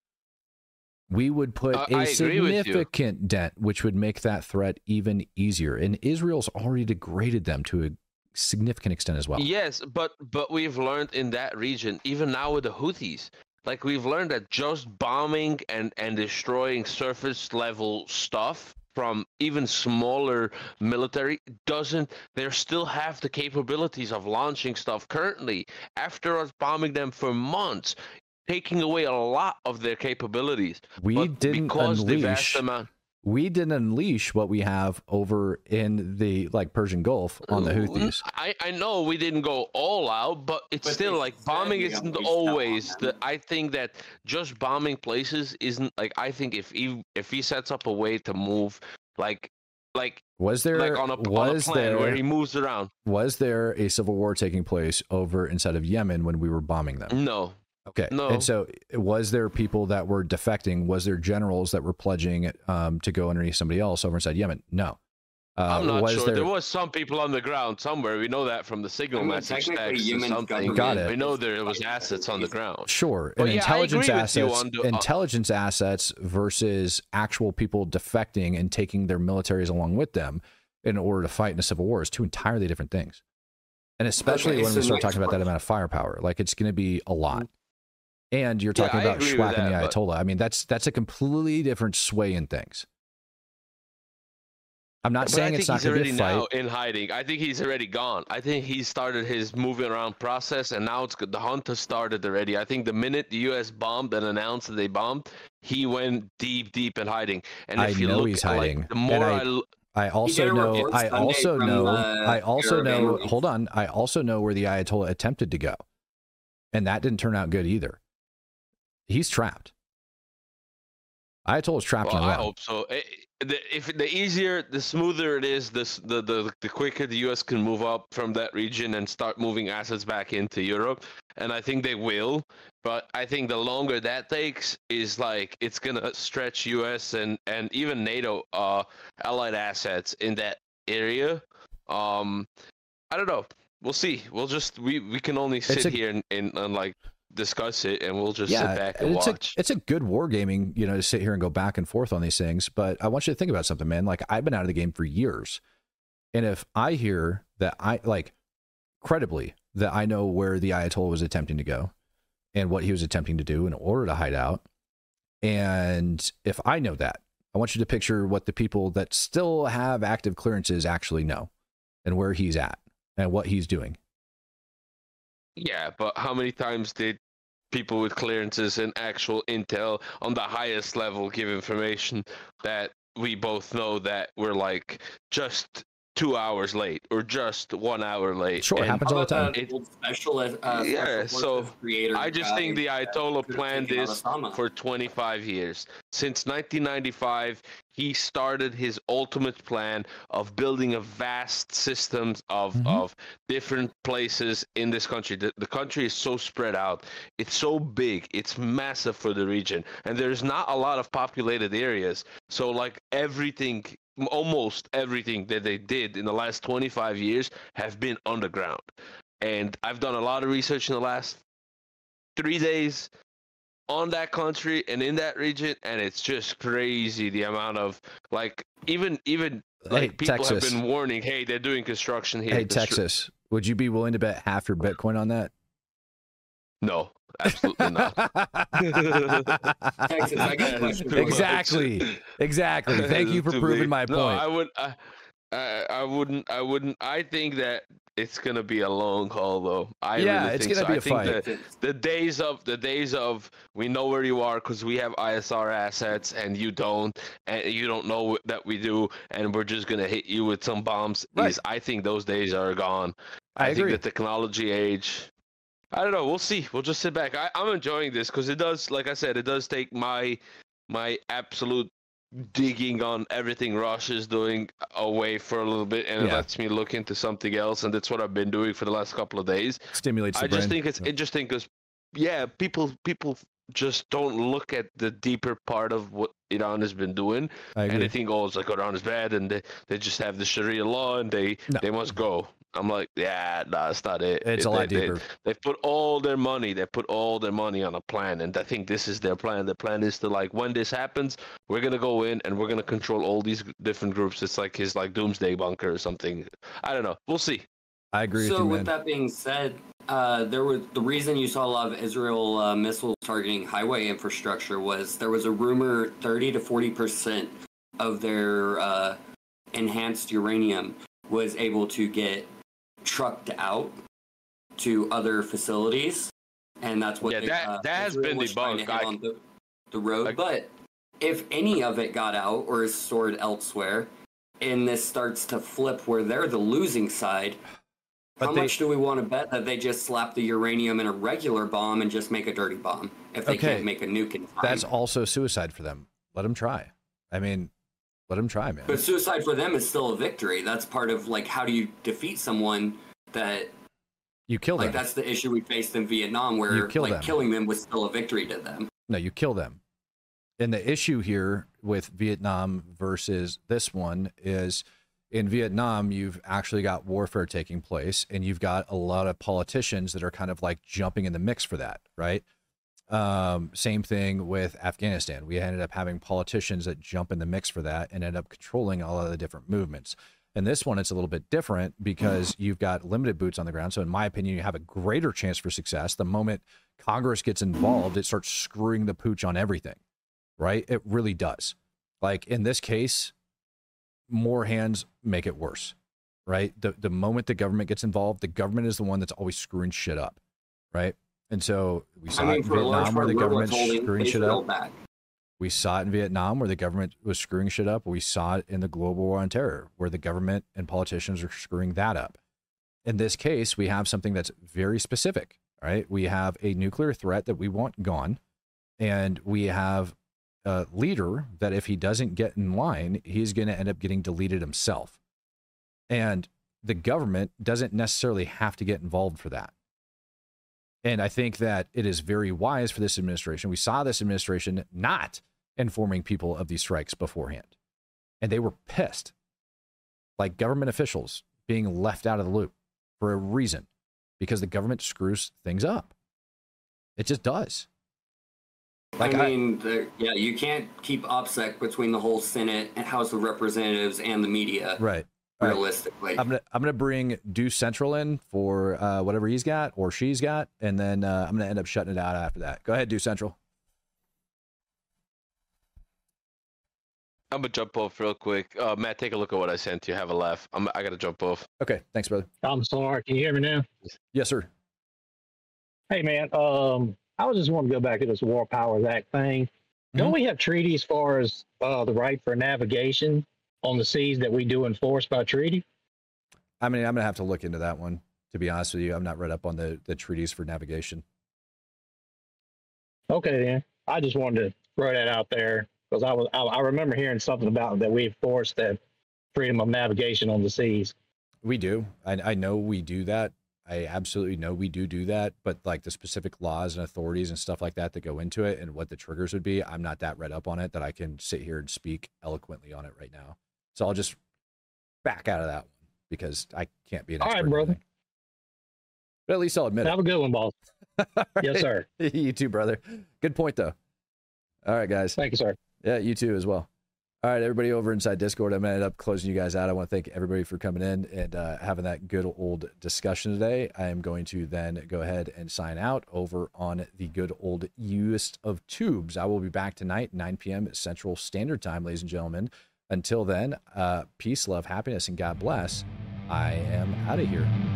we would put Uh, a I agree with you. significant dent, which would make that threat even easier. And Israel's already degraded them to a significant extent as well. Yes, but but we've learned in that region, even now with the Houthis, like we've learned that just bombing and and destroying surface level stuff from even smaller military doesn't, they still have the capabilities of launching stuff currently after us bombing them for months, taking away a lot of their capabilities. We But didn't because the vast unleash. amount We didn't unleash what we have over in the like Persian Gulf on the Houthis. I, I know we didn't go all out, but it's But still they like said bombing we isn't unleashed stuff on always the. them. I think that just bombing places isn't like. I think if he if he sets up a way to move, like like Was there like on a, on a was plan there where he moves around. was there a civil war taking place over inside of Yemen when we were bombing them? No, Okay. No. And so was there people that were defecting? Was there generals that were pledging um, to go underneath somebody else over inside Yemen? No. Uh, I'm not was sure. There, There was some people on the ground somewhere. We know that from the signal I mean, message technically, text or Yemen's something. government Got it. We know is there was fighting assets on the ground. Sure. Well, and yeah, I intelligence agree with you assets, on the- uh, intelligence assets versus actual people defecting and taking their militaries along with them in order to fight in a civil war is two entirely different things. And especially Okay, when so we start next talking about that question. amount of firepower, like it's going to be a lot. And you're Yeah, talking I about agree with schwacking the that, but- Ayatollah. I mean, that's that's a completely different sway in things. I'm not But saying I it's think not he's going to be already a fight. now in hiding. I think he's already gone. I think he started his moving around process, and now it's good. The hunt has started already. I think the minute the U S bombed and announced that they bombed, he went deep, deep in hiding. And if I you know look he's at, hiding. like, the more I, I, l- I also know. I also from, know. uh, I also Arab know. Emirates. Hold on. I also know where the Ayatollah attempted to go, and that didn't turn out good either. He's trapped. Ayatollah's trapped well, in I Iran. hope so. Eh, The, if the easier, the smoother it is, this the, the the quicker the U S can move up from that region and start moving assets back into Europe. And I think they will. But I think the longer that takes is like it's gonna stretch U S and and even NATO uh allied assets in that area. Um, I don't know. We'll see. We'll just we we can only sit a- here and, and, and like discuss it, and we'll just Yeah, sit back and it's watch. a it's a good wargaming, you know, to sit here and go back and forth on these things. But I want you to think about something, man. Like, I've been out of the game for years, and if I hear that I like credibly that I know where the Ayatollah was attempting to go and what he was attempting to do in order to hide out, and if I know that, I want you to picture what the people that still have active clearances actually know, and where he's at and what he's doing. Yeah, but how many times did people with clearances and actual intel on the highest level give information that we both know that we're like just two hours late or just one hour late? Sure, it And happens all the time. it- Special, uh, yeah, special so forces creator I just guy think the that Ayatollah could've planned taken out this Osama. for twenty-five years. Since nineteen ninety-five, he started his ultimate plan of building a vast systems of, Mhm. of different places in this country. The, the country is so spread out. It's so big. It's massive for the region. And there's not a lot of populated areas. So like everything, almost everything that they did in the last twenty-five years have been underground. And I've done a lot of research in the last three days on that country and in that region, and it's just crazy the amount of like even even like Hey, people Texas. have been warning, hey, they're doing construction here. Hey, Constru- Texas, would you be willing to bet half your Bitcoin on that? No, absolutely not. Texas, I got a question for you. Exactly. Exactly. Thank you for To proving me. my No, point. I would. I, I, I wouldn't. I wouldn't. I think that it's gonna be a long haul, though. I Yeah, really it's think gonna so. be I a think fight. that the days of the days of we know where you are because we have I S R assets and you don't, and you don't know that we do, and we're just gonna hit you with some bombs. Right. Is I think those days are gone. I think agree. the technology age. I don't know. We'll see. We'll just sit back. I, I'm enjoying this because it does, like I said, it does take my my absolute digging on everything Russia's doing away for a little bit, and it Yeah. lets me look into something else, and that's what I've been doing for the last couple of days. Stimulates the I just brain. think it's interesting because, yeah, people people just don't look at the deeper part of what Iran has been doing, I and agree. they think, oh, it's like Iran is bad, and they, they just have the Sharia law, and they No. they must go. I'm like, yeah, no, that's not it. It's a They- lot they- deeper. They've put all their money. They put all their money on a plan, and I think this is their plan. The plan is to like, when this happens, we're gonna go in and we're gonna control all these different groups. It's like his like doomsday bunker or something. I don't know. We'll see. I agree So with you, with man. that being said, uh, there was the reason you saw a lot of Israel uh, missiles targeting highway infrastructure was there was a rumor thirty to forty percent of their uh, enhanced uranium was able to get trucked out to other facilities, and that's what Yeah, they, that- uh, that has Israel been was trying to debunked. hit I- on the, the road. I- But if any of it got out or is stored elsewhere, and this starts to flip where they're the losing side, But how they- much do we want to bet that they just slap the uranium in a regular bomb and just make a dirty bomb if they Okay. can't make a nuke in time? That's also suicide for them. Let them try. I mean, let them try, man. But suicide for them is still a victory. That's part of like how do you defeat someone that You kill them. like that's the issue we faced in Vietnam You where kill like them. killing them was still a victory to them. No, you kill them. And the issue here with Vietnam versus this one is in Vietnam, you've actually got warfare taking place, and you've got a lot of politicians that are kind of like jumping in the mix for that, right? Um, same thing with Afghanistan. We ended up having politicians that jump in the mix for that and end up controlling all of the different movements. And this one, it's a little bit different because you've got limited boots on the ground. So in my opinion, you have a greater chance for success. The moment Congress gets involved, it starts screwing the pooch on everything, right? It really does. Like in this case, more hands make it worse, right? The the moment the government gets involved, the government is the one that's always screwing shit up, right? And so we saw I mean, it in Vietnam where the government's screwing shit up. Back. We saw it in Vietnam where the government was screwing shit up. We saw it in the global war on terror where the government and politicians are screwing that up. In this case, we have something that's very specific, right? We have a nuclear threat that we want gone, and we have a leader that if he doesn't get in line, he's going to end up getting deleted himself. And the government doesn't necessarily have to get involved for that. And I think that it is very wise for this administration. We saw this administration not informing people of these strikes beforehand. And they were pissed. Like government officials being left out of the loop for a reason. Because the government screws things up. It just does. Like I mean, I, the, yeah, you can't keep OPSEC between the whole Senate and House of Representatives and the media. Right. Realistically, right. I'm gonna I'm gonna bring Deuce Central in for uh, whatever he's got or she's got, and then uh, I'm gonna end up shutting it out after that. Go ahead, Deuce Central. I'm gonna jump off real quick. Uh, Matt, take a look at what I sent you. Have a laugh. I'm I gotta jump off. Okay, thanks, brother. I'm sorry. Can you hear me now? Yes, sir. Hey, man. Um, I was just want to go back to this War Powers Act thing. Mm-hmm. Don't we have treaties as far as uh, the right for navigation on the seas that we do enforce by treaty? I mean, I'm going to have to look into that one, to be honest with you. I'm not read up on the, the treaties for navigation. Okay, then. I just wanted to throw that out there because I was I, I remember hearing something about that we enforced that freedom of navigation on the seas. We do. I, I know we do that. I absolutely know we do do that. But like the specific laws and authorities and stuff like that that go into it and what the triggers would be, I'm not that read up on it that I can sit here and speak eloquently on it right now. So I'll just back out of that one because I can't be an expert. All right, brother. But at least I'll admit it. Have a good one, boss. Right. Yes, sir. You too, brother. Good point, though. All right, guys. Thank you, sir. Yeah, you too as well. All right, everybody over inside Discord, I'm going to end up closing you guys out. I want to thank everybody for coming in and uh, having that good old discussion today. I am going to then go ahead and sign out over on the good old Uist of Tubes. I will be back tonight, nine p.m. Central Standard Time, ladies and gentlemen. Until then, uh, peace, love, happiness, and God bless. I am out of here.